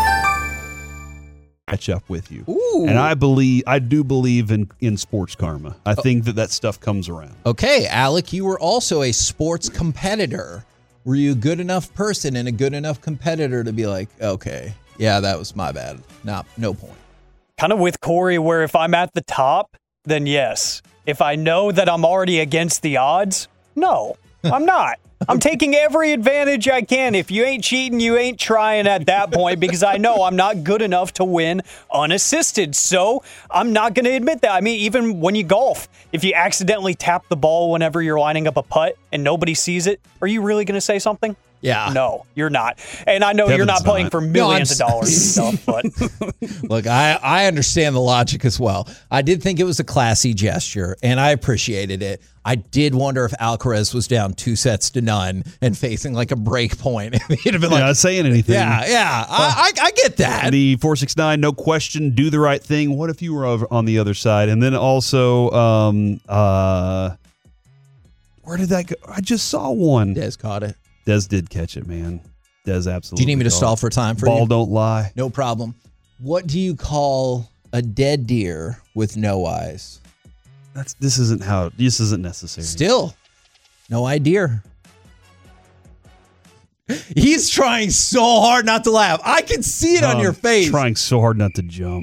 Speaker 5: Catch up with you.
Speaker 4: Ooh.
Speaker 5: And I believe, I do believe in, in sports karma. I think that that stuff comes around.
Speaker 4: Okay, Alec, you were also a sports competitor. Were you a good enough person and a good enough competitor to be like, okay, yeah, that was my bad. Nah, no point.
Speaker 11: Kind of with Corey, where if I'm at the top, then yes. If I know that I'm already against the odds, no, I'm not. I'm taking every advantage I can. If you ain't cheating, you ain't trying at that point, because I know I'm not good enough to win unassisted. So I'm not going to admit that. I mean, even when you golf, if you accidentally tap the ball whenever you're lining up a putt and nobody sees it, are you really going to say something?
Speaker 4: Yeah.
Speaker 11: No, you're not. And I know
Speaker 5: Kevin's
Speaker 11: you're not playing
Speaker 5: not.
Speaker 11: for
Speaker 4: No,
Speaker 11: millions
Speaker 4: I'm
Speaker 11: of dollars and stuff, but
Speaker 4: Look, I, I understand the logic as well. I did think it was a classy gesture, and I appreciated it. I did wonder if Alcaraz was down two sets to none and facing like a break point. He'd have been
Speaker 5: Yeah,
Speaker 4: like,
Speaker 5: not saying anything.
Speaker 4: yeah, yeah, I, I, I get that.
Speaker 5: The four six nine, no question, do the right thing. What if you were over on the other side? And then also, um, uh, where did that go? I just saw one.
Speaker 4: Des caught it.
Speaker 5: Des did catch it, man. Des absolutely.
Speaker 4: Do you need me to
Speaker 5: caught
Speaker 4: stall
Speaker 5: it.
Speaker 4: for time for
Speaker 5: Ball
Speaker 4: you?
Speaker 5: don't lie.
Speaker 4: No problem. What do you call a dead deer with no eyes?
Speaker 5: That's this isn't how this isn't necessary.
Speaker 4: Still, no idea. He's trying so hard not to laugh. I can see it on
Speaker 5: Um,
Speaker 4: your face.
Speaker 5: Trying so hard not to jump.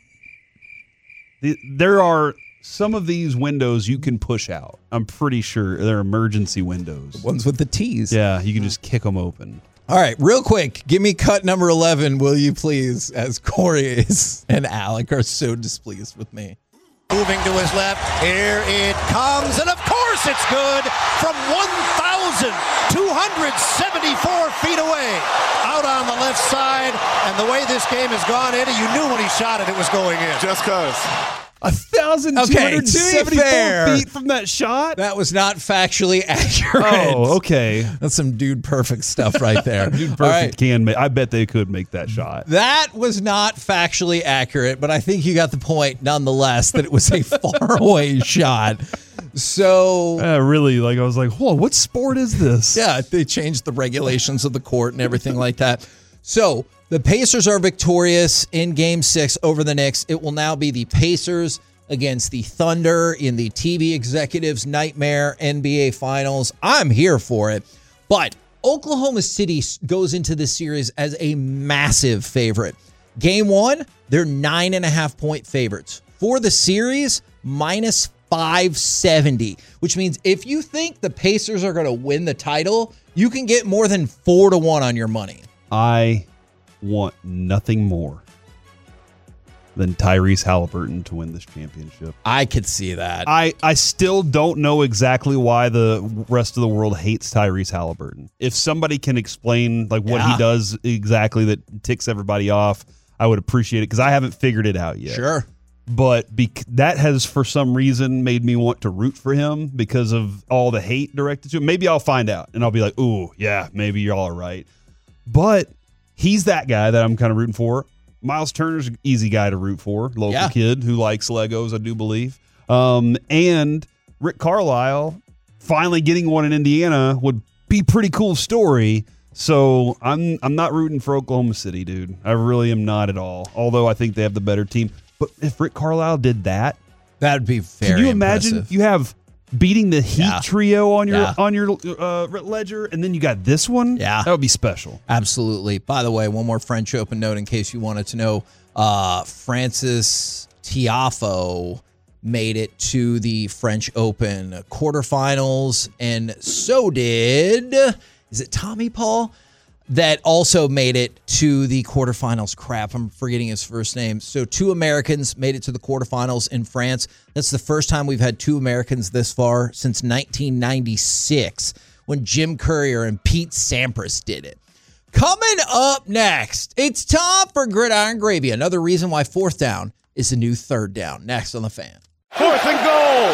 Speaker 5: The- There are some of these windows you can push out. I'm pretty sure they're emergency windows.
Speaker 4: Ones with the T's.
Speaker 5: Yeah, you can just kick them open.
Speaker 4: All right, real quick, give me cut number eleven, will you please, as Corey is and Alec are so displeased with me.
Speaker 12: Moving to his left, here it comes, and of course it's good from one thousand two hundred seventy-four feet away, out on the left side, and the way this game has gone, Eddie, you knew when he shot it, it was going in.
Speaker 6: Just cause.
Speaker 5: A thousand two hundred seventy-four feet from that shot?
Speaker 4: That was not factually accurate.
Speaker 5: Oh, okay.
Speaker 4: That's some dude perfect stuff right there.
Speaker 5: Dude perfect
Speaker 4: right.
Speaker 5: can make. I bet they could make that shot.
Speaker 4: That was not factually accurate, but I think you got the point nonetheless that it was a faraway shot. So
Speaker 5: uh, really, like I was like, hold on, what sport is this?
Speaker 4: Yeah, they changed the regulations of the court and everything like that. So the Pacers are victorious in Game six over the Knicks. It will now be the Pacers against the Thunder in the T V executives' nightmare N B A Finals. I'm here for it. But Oklahoma City goes into this series as a massive favorite. Game one, they're nine and a half point favorites. For the series, minus five seventy, which means if you think the Pacers are going to win the title, you can get more than four to one on your money.
Speaker 5: I want nothing more than Tyrese Halliburton to win this championship.
Speaker 4: I could see that.
Speaker 5: I, I still don't know exactly why the rest of the world hates Tyrese Halliburton. If somebody can explain like what
Speaker 4: Yeah.
Speaker 5: he does exactly that ticks everybody off, I would appreciate it because I haven't figured it out yet.
Speaker 4: Sure.
Speaker 5: But bec- that has, for some reason, made me want to root for him because of all the hate directed to him. Maybe I'll find out, and I'll be like, ooh, yeah, maybe y'all are right. But he's that guy that I'm kind of rooting for. Miles Turner's an easy guy to root for, local
Speaker 4: Yeah.
Speaker 5: kid who likes Legos, I do believe. Um, and Rick Carlisle finally getting one in Indiana would be a pretty cool story. So I'm I'm not rooting for Oklahoma City, dude. I really am not at all, although I think they have the better team. But if Rick Carlisle did that,
Speaker 4: that would be very
Speaker 5: Can you imagine
Speaker 4: impressive.
Speaker 5: you have beating the Heat
Speaker 4: Yeah.
Speaker 5: trio on your
Speaker 4: Yeah.
Speaker 5: on your uh, ledger, and then you got this one?
Speaker 4: Yeah.
Speaker 5: That would be special.
Speaker 4: Absolutely. By the way, one more French Open note in case you wanted to know. Uh, Francis Tiafoe made it to the French Open quarterfinals, and so did, is it Tommy Paul? That also made it to the quarterfinals. Crap, I'm forgetting his first name. So two Americans made it to the quarterfinals in France. That's the first time we've had two Americans this far since nineteen ninety-six when Jim Courier and Pete Sampras did it. Coming up next, it's time for Gridiron Gravy. Another reason why fourth down is the new third down. Next on The Fan.
Speaker 6: Fourth and goal.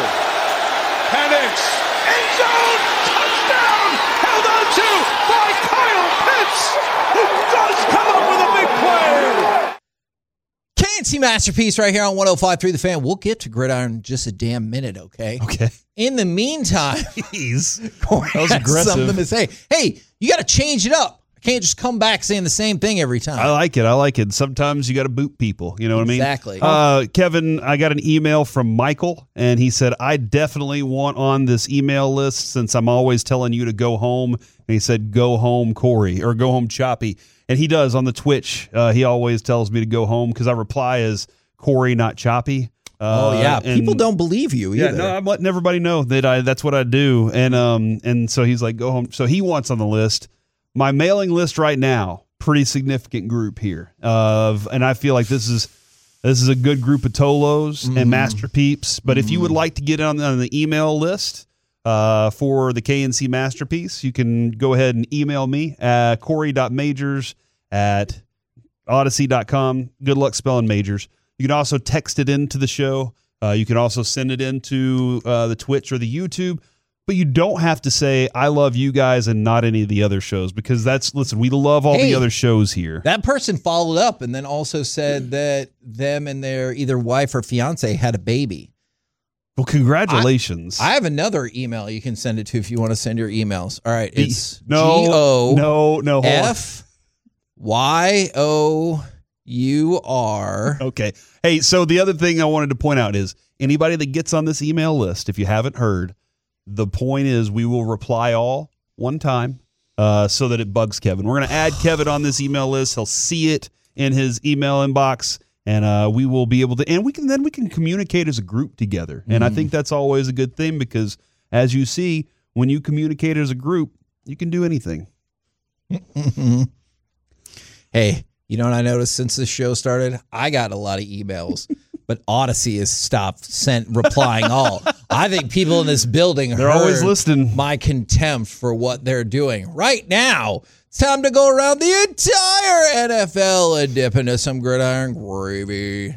Speaker 6: Penix. End zone. Touchdown. Held on to by Kyle Pitts, who does come up with a big play.
Speaker 4: K N C Masterpiece right here on one oh five point three The Fan. We'll get to Gridiron in just a damn minute, okay?
Speaker 5: Okay.
Speaker 4: In the meantime,
Speaker 5: Jeez.
Speaker 4: Corey
Speaker 5: That was
Speaker 4: has
Speaker 5: aggressive.
Speaker 4: something to say. Hey, you got to change it up. I can't just come back saying the same thing every time.
Speaker 5: I like it. I like it. Sometimes you got to boot people. You know what
Speaker 4: Exactly.
Speaker 5: I mean? Uh, Kevin, I got an email from Michael, and he said, I definitely want on this email list since I'm always telling you to go home. And he said, go home, Corey, or go home, Choppy. And he does on the Twitch. Uh, he always tells me to go home because I reply as Corey, not Choppy. Uh,
Speaker 4: oh, yeah.
Speaker 5: and-
Speaker 4: People don't believe you either.
Speaker 5: Yeah, no, I'm letting everybody know that I that's what I do. And um and so he's like, go home. So he wants on the list. My mailing list right now, pretty significant group here. Of and I feel like this is this is a good group of Tolos
Speaker 4: Mm-hmm.
Speaker 5: and Master Peeps. But if you would like to get on, on the email list uh, for the K N C Masterpiece, you can go ahead and email me at corey.majors at odyssey dot com. Good luck spelling majors. You can also text it into the show. Uh, you can also send it into uh, the Twitch or the YouTube. But you don't have to say, I love you guys and not any of the other shows because that's, listen, we love all
Speaker 4: Hey,
Speaker 5: the other shows here.
Speaker 4: That person followed up and then also said that them and their either wife or fiance had a baby.
Speaker 5: Well, congratulations.
Speaker 4: I have another email you can send it to if you want to send your emails. All right. It's
Speaker 5: no,
Speaker 4: G O
Speaker 5: no, no, hold on.
Speaker 4: F Y O U R.
Speaker 5: Okay. Hey, so the other thing I wanted to point out is anybody that gets on this email list, if you haven't heard, the point is we will reply all one time uh, so that it bugs Kevin. We're going to add Kevin on this email list. He'll see it in his email inbox, and uh, we will be able to, and we can then we can communicate as a group together. And I think that's always a good thing because, as you see, when you communicate as a group, you can do anything.
Speaker 4: Hey, you know what I noticed since this show started? I got a lot of emails But Odyssey has stopped sent replying all. I think people in this building
Speaker 5: They're
Speaker 4: heard
Speaker 5: always listening.
Speaker 4: my contempt for what they're doing. Right now, it's time to go around the entire N F L and dip into some gridiron gravy.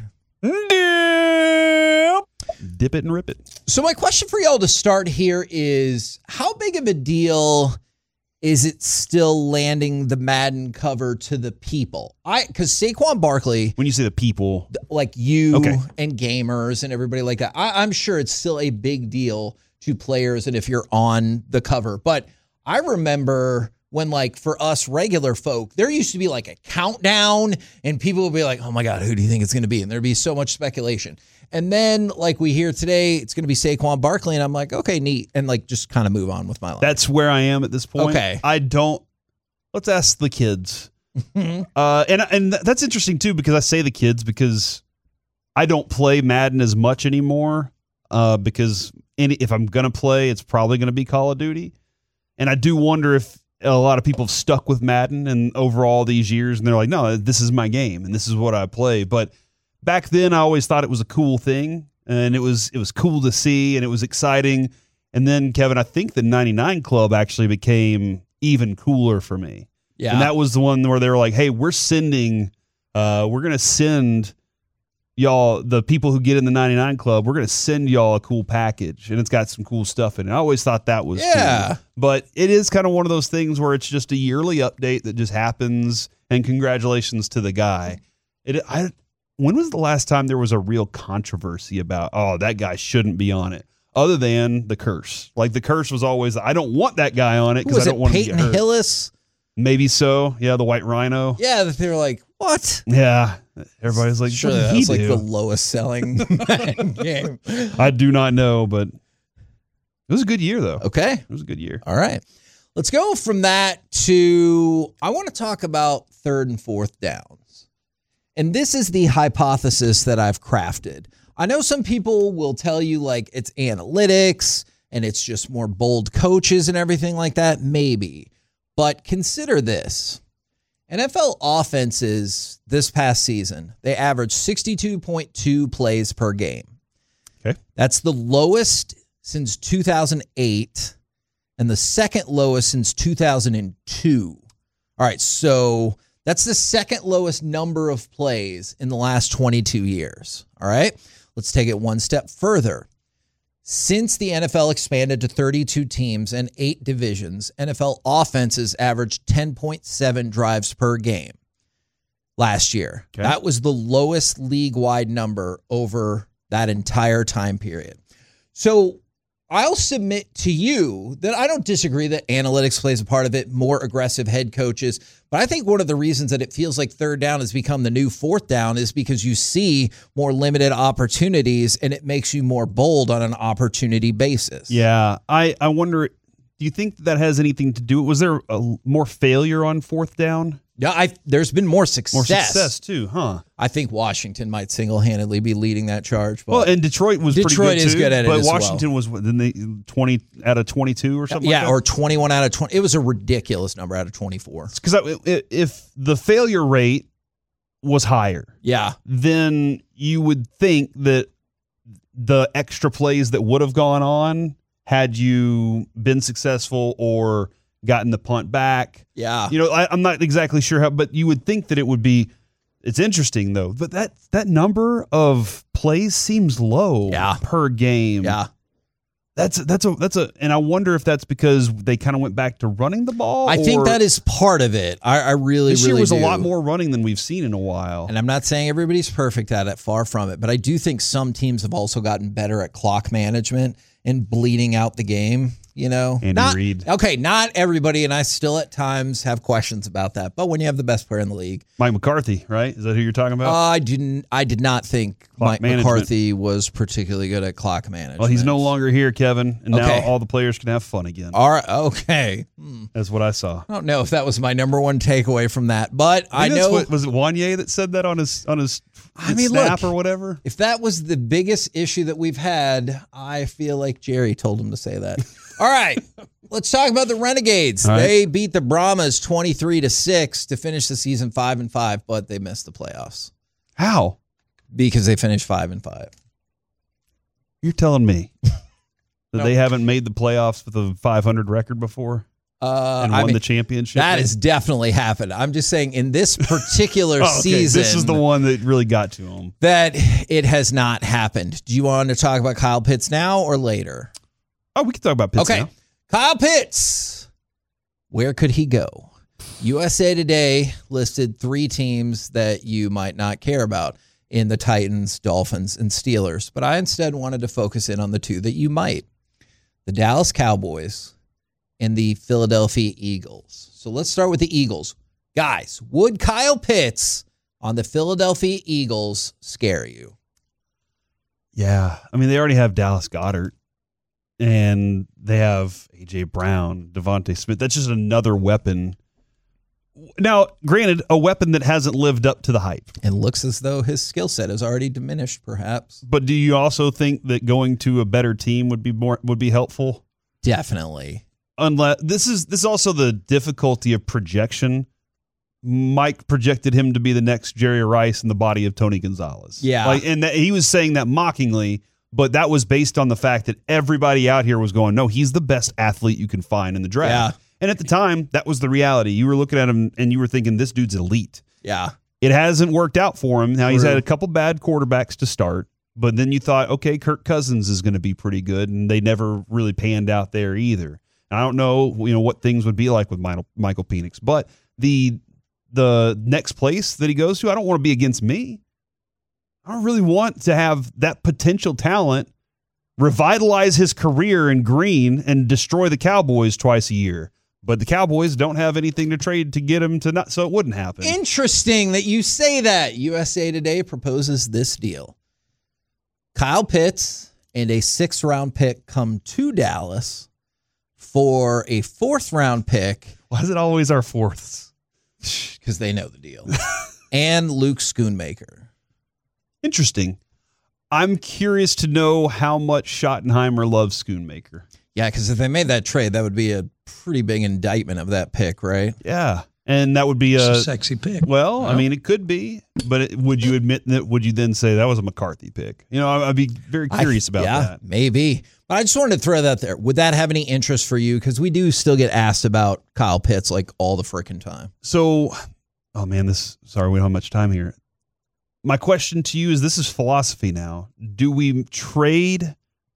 Speaker 11: Dip.
Speaker 5: Dip it and rip it.
Speaker 4: So my question for y'all to start here is, how big of a deal is it still landing the Madden cover to the people? I because Saquon Barkley,
Speaker 5: when you say the people,
Speaker 4: like you
Speaker 5: okay.
Speaker 4: and gamers and everybody like that, I, I'm sure it's still a big deal to players and if you're on the cover. But I remember when, like, for us regular folk, there used to be like a countdown and people would be like, oh my God, who do you think it's going to be? And there'd be so much speculation. And then, like we hear today, it's going to be Saquon Barkley. And I'm like, okay, neat. And, like, just kind of move on with my life.
Speaker 5: That's where I am at this point.
Speaker 4: Okay.
Speaker 5: I don't, let's ask the kids. uh, and and that's interesting, too, because I say the kids because I don't play Madden as much anymore uh, because any, if I'm going to play, it's probably going to be Call of Duty. And I do wonder if a lot of people have stuck with Madden and over all these years, and they're like, no, this is my game, and this is what I play. But back then, I always thought it was a cool thing, and it was it was cool to see, and it was exciting. And then, Kevin, I think the ninety-nine Club actually became even cooler for me.
Speaker 4: Yeah.
Speaker 5: And that was the one where they were like, hey, we're sending, uh, we're going to send y'all, the people who get in the ninety-nine Club, we're going to send y'all a cool package, and it's got some cool stuff in it. I always thought that was
Speaker 4: Yeah.
Speaker 5: cool. But it is kind of one of those things where it's just a yearly update that just happens, and congratulations to the guy. It, I, when was the last time there was a real controversy about, oh, that guy shouldn't be on it, other than the curse? Like, the curse was always, I don't want that guy on it
Speaker 4: Who
Speaker 5: because
Speaker 4: was
Speaker 5: I don't
Speaker 4: it,
Speaker 5: want
Speaker 4: Peyton
Speaker 5: him to get hurt.
Speaker 4: Hillis?
Speaker 5: Maybe so. Yeah, the White Rhino.
Speaker 4: Yeah, they were like, what?
Speaker 5: Yeah. Everybody's like,
Speaker 4: Sure,
Speaker 5: what did
Speaker 4: that
Speaker 5: he
Speaker 4: was like
Speaker 5: do?
Speaker 4: the lowest selling Madden game.
Speaker 5: I do not know, but it was a good year, though.
Speaker 4: Okay.
Speaker 5: It was a good year.
Speaker 4: All right. Let's go from that to, I want to talk about third and fourth downs. And this is the hypothesis that I've crafted. I know some people will tell you, like, it's analytics and it's just more bold coaches and everything like that. Maybe. But consider this. N F L offenses this past season, they averaged sixty-two point two plays per game.
Speaker 5: Okay.
Speaker 4: That's the lowest since two thousand eight and the second lowest since two thousand two. All right, so that's the second lowest number of plays in the last twenty-two years. All right, let's take it one step further. Since the N F L expanded to thirty-two teams and eight divisions, N F L offenses averaged ten point seven drives per game last year.
Speaker 5: Okay.
Speaker 4: That was the lowest league-wide number over that entire time period. So I'll submit to you that I don't disagree that analytics plays a part of it, more aggressive head coaches. But I think one of the reasons that it feels like third down has become the new fourth down is because you see more limited opportunities and it makes you more bold on an opportunity basis.
Speaker 5: Yeah. I, I wonder, do you think that has anything to do? Was there a, more failure on fourth down?
Speaker 4: Yeah, I, there's been more success.
Speaker 5: More success, too, huh?
Speaker 4: I think Washington might single-handedly be leading that charge. But
Speaker 5: Well, and Detroit was
Speaker 4: Detroit
Speaker 5: pretty good,
Speaker 4: is
Speaker 5: too.
Speaker 4: good at it
Speaker 5: But
Speaker 4: as
Speaker 5: Washington
Speaker 4: well.
Speaker 5: was, what, then they twenty out of twenty-two or something
Speaker 4: yeah,
Speaker 5: like that?
Speaker 4: or twenty-one out of twenty. It was a ridiculous number out of twenty-four.
Speaker 5: Because if the failure rate was higher,
Speaker 4: Yeah.
Speaker 5: then you would think that the extra plays that would have gone on had you been successful or gotten the punt back.
Speaker 4: Yeah.
Speaker 5: You know, I, I'm not exactly sure how, but you would think that it would be. It's interesting though, but that that number of plays seems low
Speaker 4: Yeah.
Speaker 5: per game.
Speaker 4: Yeah.
Speaker 5: That's that's a that's a, and I wonder if that's because they kind of went back to running the ball.
Speaker 4: I think
Speaker 5: or
Speaker 4: that is part of it. I, I really,
Speaker 5: this
Speaker 4: really
Speaker 5: year was
Speaker 4: do.
Speaker 5: a lot more running than we've seen in a while.
Speaker 4: And I'm not saying everybody's perfect at it, far from it, but I do think some teams have also gotten better at clock management and bleeding out the game. You know,
Speaker 5: Andy
Speaker 4: not,
Speaker 5: Reid.
Speaker 4: Okay, not everybody, and I still at times have questions about that. But when you have the best player in the league,
Speaker 5: Mike McCarthy, right? Is that who you're talking about?
Speaker 4: uh, I didn't. I did not think
Speaker 5: Clock
Speaker 4: Mike
Speaker 5: management.
Speaker 4: McCarthy was particularly good at clock management.
Speaker 5: Well, he's no longer here, Kevin, and
Speaker 4: Okay.
Speaker 5: now all the players can have fun again.
Speaker 4: All right. Okay. Hmm.
Speaker 5: That's what I saw.
Speaker 4: I don't know if that was my number one takeaway from that, but I,
Speaker 5: think that's
Speaker 4: know.
Speaker 5: what, was it Wanye that said that on his on his
Speaker 4: I mean,
Speaker 5: snap
Speaker 4: look,
Speaker 5: or whatever?
Speaker 4: If that was the biggest issue that we've had, I feel like Jerry told him to say that. All right, let's talk about the Renegades.
Speaker 5: All right.
Speaker 4: They beat the Brahmas twenty-three to six to finish the season five and five, but they missed the playoffs.
Speaker 5: How?
Speaker 4: Because they finished five and five.
Speaker 5: You're telling me that
Speaker 4: No.
Speaker 5: they haven't made the playoffs with a five hundred record before
Speaker 4: Uh,
Speaker 5: and
Speaker 4: I
Speaker 5: won
Speaker 4: mean,
Speaker 5: the championship?
Speaker 4: That has definitely happened. I'm just saying in this particular
Speaker 5: Oh, okay.
Speaker 4: season.
Speaker 5: This is the one that really got to them.
Speaker 4: That it has not happened. Do you want to talk about Kyle Pitts now or later?
Speaker 5: Oh, we can talk about Pitts
Speaker 4: okay.
Speaker 5: now.
Speaker 4: Kyle Pitts. Where could he go? U S A Today listed three teams that you might not care about in the Titans, Dolphins, and Steelers. But I instead wanted to focus in on the two that you might. The Dallas Cowboys and the Philadelphia Eagles. So let's start with the Eagles. Guys, would Kyle Pitts on the Philadelphia Eagles scare you?
Speaker 5: Yeah. I mean, they already have Dallas Goedert and they have A J Brown, Devontae Smith. That's just another weapon. Now, granted, a weapon that hasn't lived up to the hype.
Speaker 4: And looks as though his skill set has already diminished, perhaps.
Speaker 5: But do you also think that going to a better team would be more would be helpful?
Speaker 4: Definitely.
Speaker 5: Unless this is this is also the difficulty of projection. Mike projected him to be the next Jerry Rice in the body of Tony Gonzalez.
Speaker 4: Yeah.
Speaker 5: Like, and that, he was saying that mockingly, but that was based on the fact that everybody out here was going, no, he's the best athlete you can find in the draft.
Speaker 4: Yeah.
Speaker 5: And at the time, that was the reality. You were looking at him and you were thinking, this dude's elite.
Speaker 4: Yeah.
Speaker 5: It hasn't worked out for him. Now,
Speaker 4: True.
Speaker 5: he's had a couple bad quarterbacks to start, but then you thought, okay, Kirk Cousins is going to be pretty good, and they never really panned out there either. I don't know, you know, what things would be like with Michael, Michael Penix, but the the next place that he goes to, I don't want to be against me. I don't really want to have that potential talent revitalize his career in green and destroy the Cowboys twice a year. But the Cowboys don't have anything to trade to get him to not, so it wouldn't happen.
Speaker 4: Interesting that you say that. U S A Today proposes this deal. Kyle Pitts and a sixth round pick come to Dallas for a fourth round pick.
Speaker 5: Why is it always our fourths?
Speaker 4: Because they know the deal. And Luke Schoonmaker.
Speaker 5: Interesting. I'm curious to know how much Schottenheimer loves Schoonmaker.
Speaker 4: Yeah, because if they made that trade, that would be a pretty big indictment of that pick, right?
Speaker 5: Yeah. And that would be a,
Speaker 13: It's a sexy pick.
Speaker 5: Well,
Speaker 13: Yeah.
Speaker 5: I mean, it could be, but it, would you admit that? Would you then say that was a McCarthy pick? You know, I- I'd be very curious
Speaker 4: I,
Speaker 5: about
Speaker 4: yeah,
Speaker 5: that.
Speaker 4: Maybe. But I just wanted to throw that there. Would that have any interest for you? Because we do still get asked about Kyle Pitts like all the freaking time.
Speaker 5: So, oh man, this. Sorry, we don't have much time here. My question to you is: this is philosophy now. Do we trade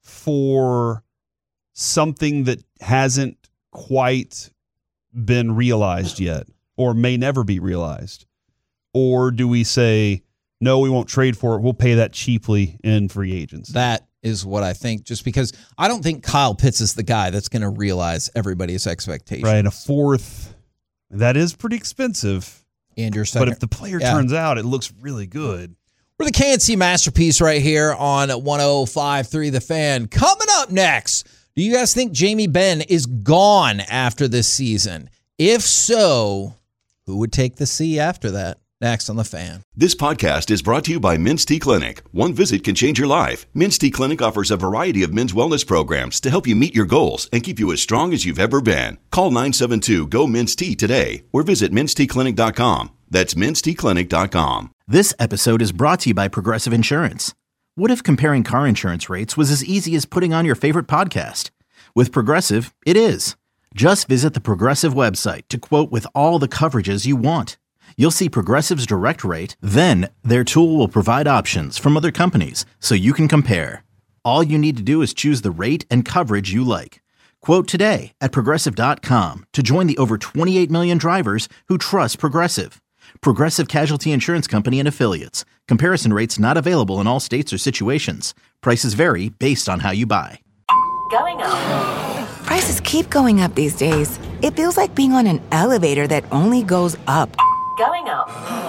Speaker 5: for something that hasn't quite been realized yet, or may never be realized? Or do we say, no, we won't trade for it, we'll pay that cheaply in free agents?
Speaker 4: That is what I think, just because I don't think Kyle Pitts is the guy that's going to realize everybody's expectations.
Speaker 5: Right, a fourth, that is pretty expensive.
Speaker 4: And your second.
Speaker 5: But if the player
Speaker 4: Yeah.
Speaker 5: turns out, it looks really good.
Speaker 4: We're the K N C Masterpiece right here on one oh five point three The Fan. Coming up next, do you guys think Jamie Benn is gone after this season? If so, who would take the C after that? Next on The Fan.
Speaker 1: This podcast is brought to you by Men's T Clinic. One visit can change your life. Men's T Clinic offers a variety of men's wellness programs to help you meet your goals and keep you as strong as you've ever been. Call nine seven two, G O, M E N S T today or visit mens t clinic dot com. That's mens t clinic dot com.
Speaker 2: This episode is brought to you by Progressive Insurance. What if comparing car insurance rates was as easy as putting on your favorite podcast? With Progressive, it is. Just visit the Progressive website to quote with all the coverages you want. You'll see Progressive's direct rate, then their tool will provide options from other companies so you can compare. All you need to do is choose the rate and coverage you like. Quote today at progressive dot com to join the over twenty-eight million drivers who trust Progressive. Progressive Casualty Insurance Company and Affiliates. Comparison rates not available in all states or situations. Prices vary based on how you buy.
Speaker 9: Going up. Prices keep going up these days. It feels like being on an elevator that only goes up. Going up.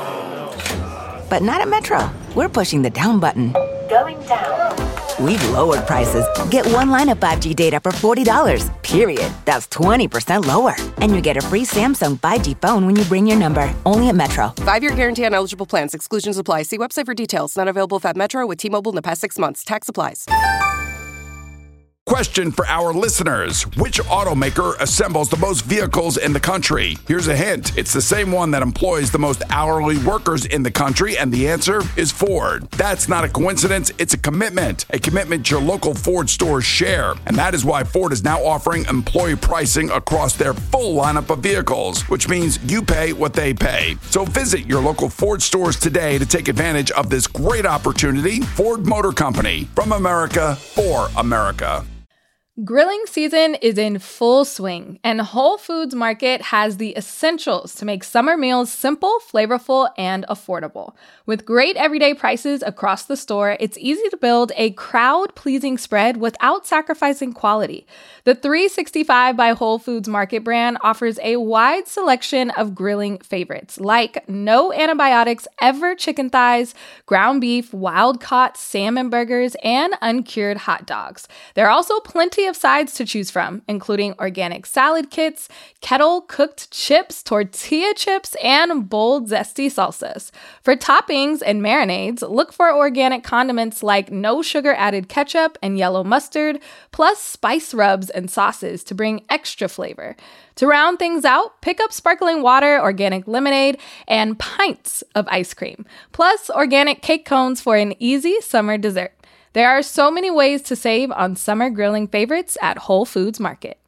Speaker 9: But not at Metro. We're pushing the down button. Going down. We've lowered prices. Get one line of five G data for forty dollars, period. That's twenty percent lower. And you get a free Samsung five G phone when you bring your number. Only at Metro.
Speaker 10: Five-year guarantee on eligible plans. Exclusions apply. See website for details. Not available if at Metro with T-Mobile in the past six months. Tax applies.
Speaker 13: question for our listeners. Which automaker assembles the most vehicles in the country? Here's a hint. It's the same one that employs the most hourly workers in the country, and the answer is Ford. That's not a coincidence. It's a commitment. A commitment your local Ford stores share. And that is why Ford is now offering employee pricing across their full lineup of vehicles, which means you pay what they pay. So visit your local Ford stores today to take advantage of this great opportunity. Ford Motor Company, from America for America.
Speaker 14: Grilling season is in full swing, and Whole Foods Market has the essentials to make summer meals simple, flavorful, and affordable. With great everyday prices across the store, it's easy to build a crowd-pleasing spread without sacrificing quality. The three sixty-five by Whole Foods Market brand offers a wide selection of grilling favorites, like no antibiotics ever chicken thighs, ground beef, wild-caught salmon burgers, and uncured hot dogs. There are also plenty of sides to choose from, including organic salad kits, kettle-cooked chips, tortilla chips, and bold, zesty salsas. For toppings and marinades, look for organic condiments like no-sugar-added ketchup and yellow mustard, plus spice rubs and sauces to bring extra flavor. To round things out, pick up sparkling water, organic lemonade, and pints of ice cream, plus organic cake cones for an easy summer dessert. There are so many ways to save on summer grilling favorites at Whole Foods Market.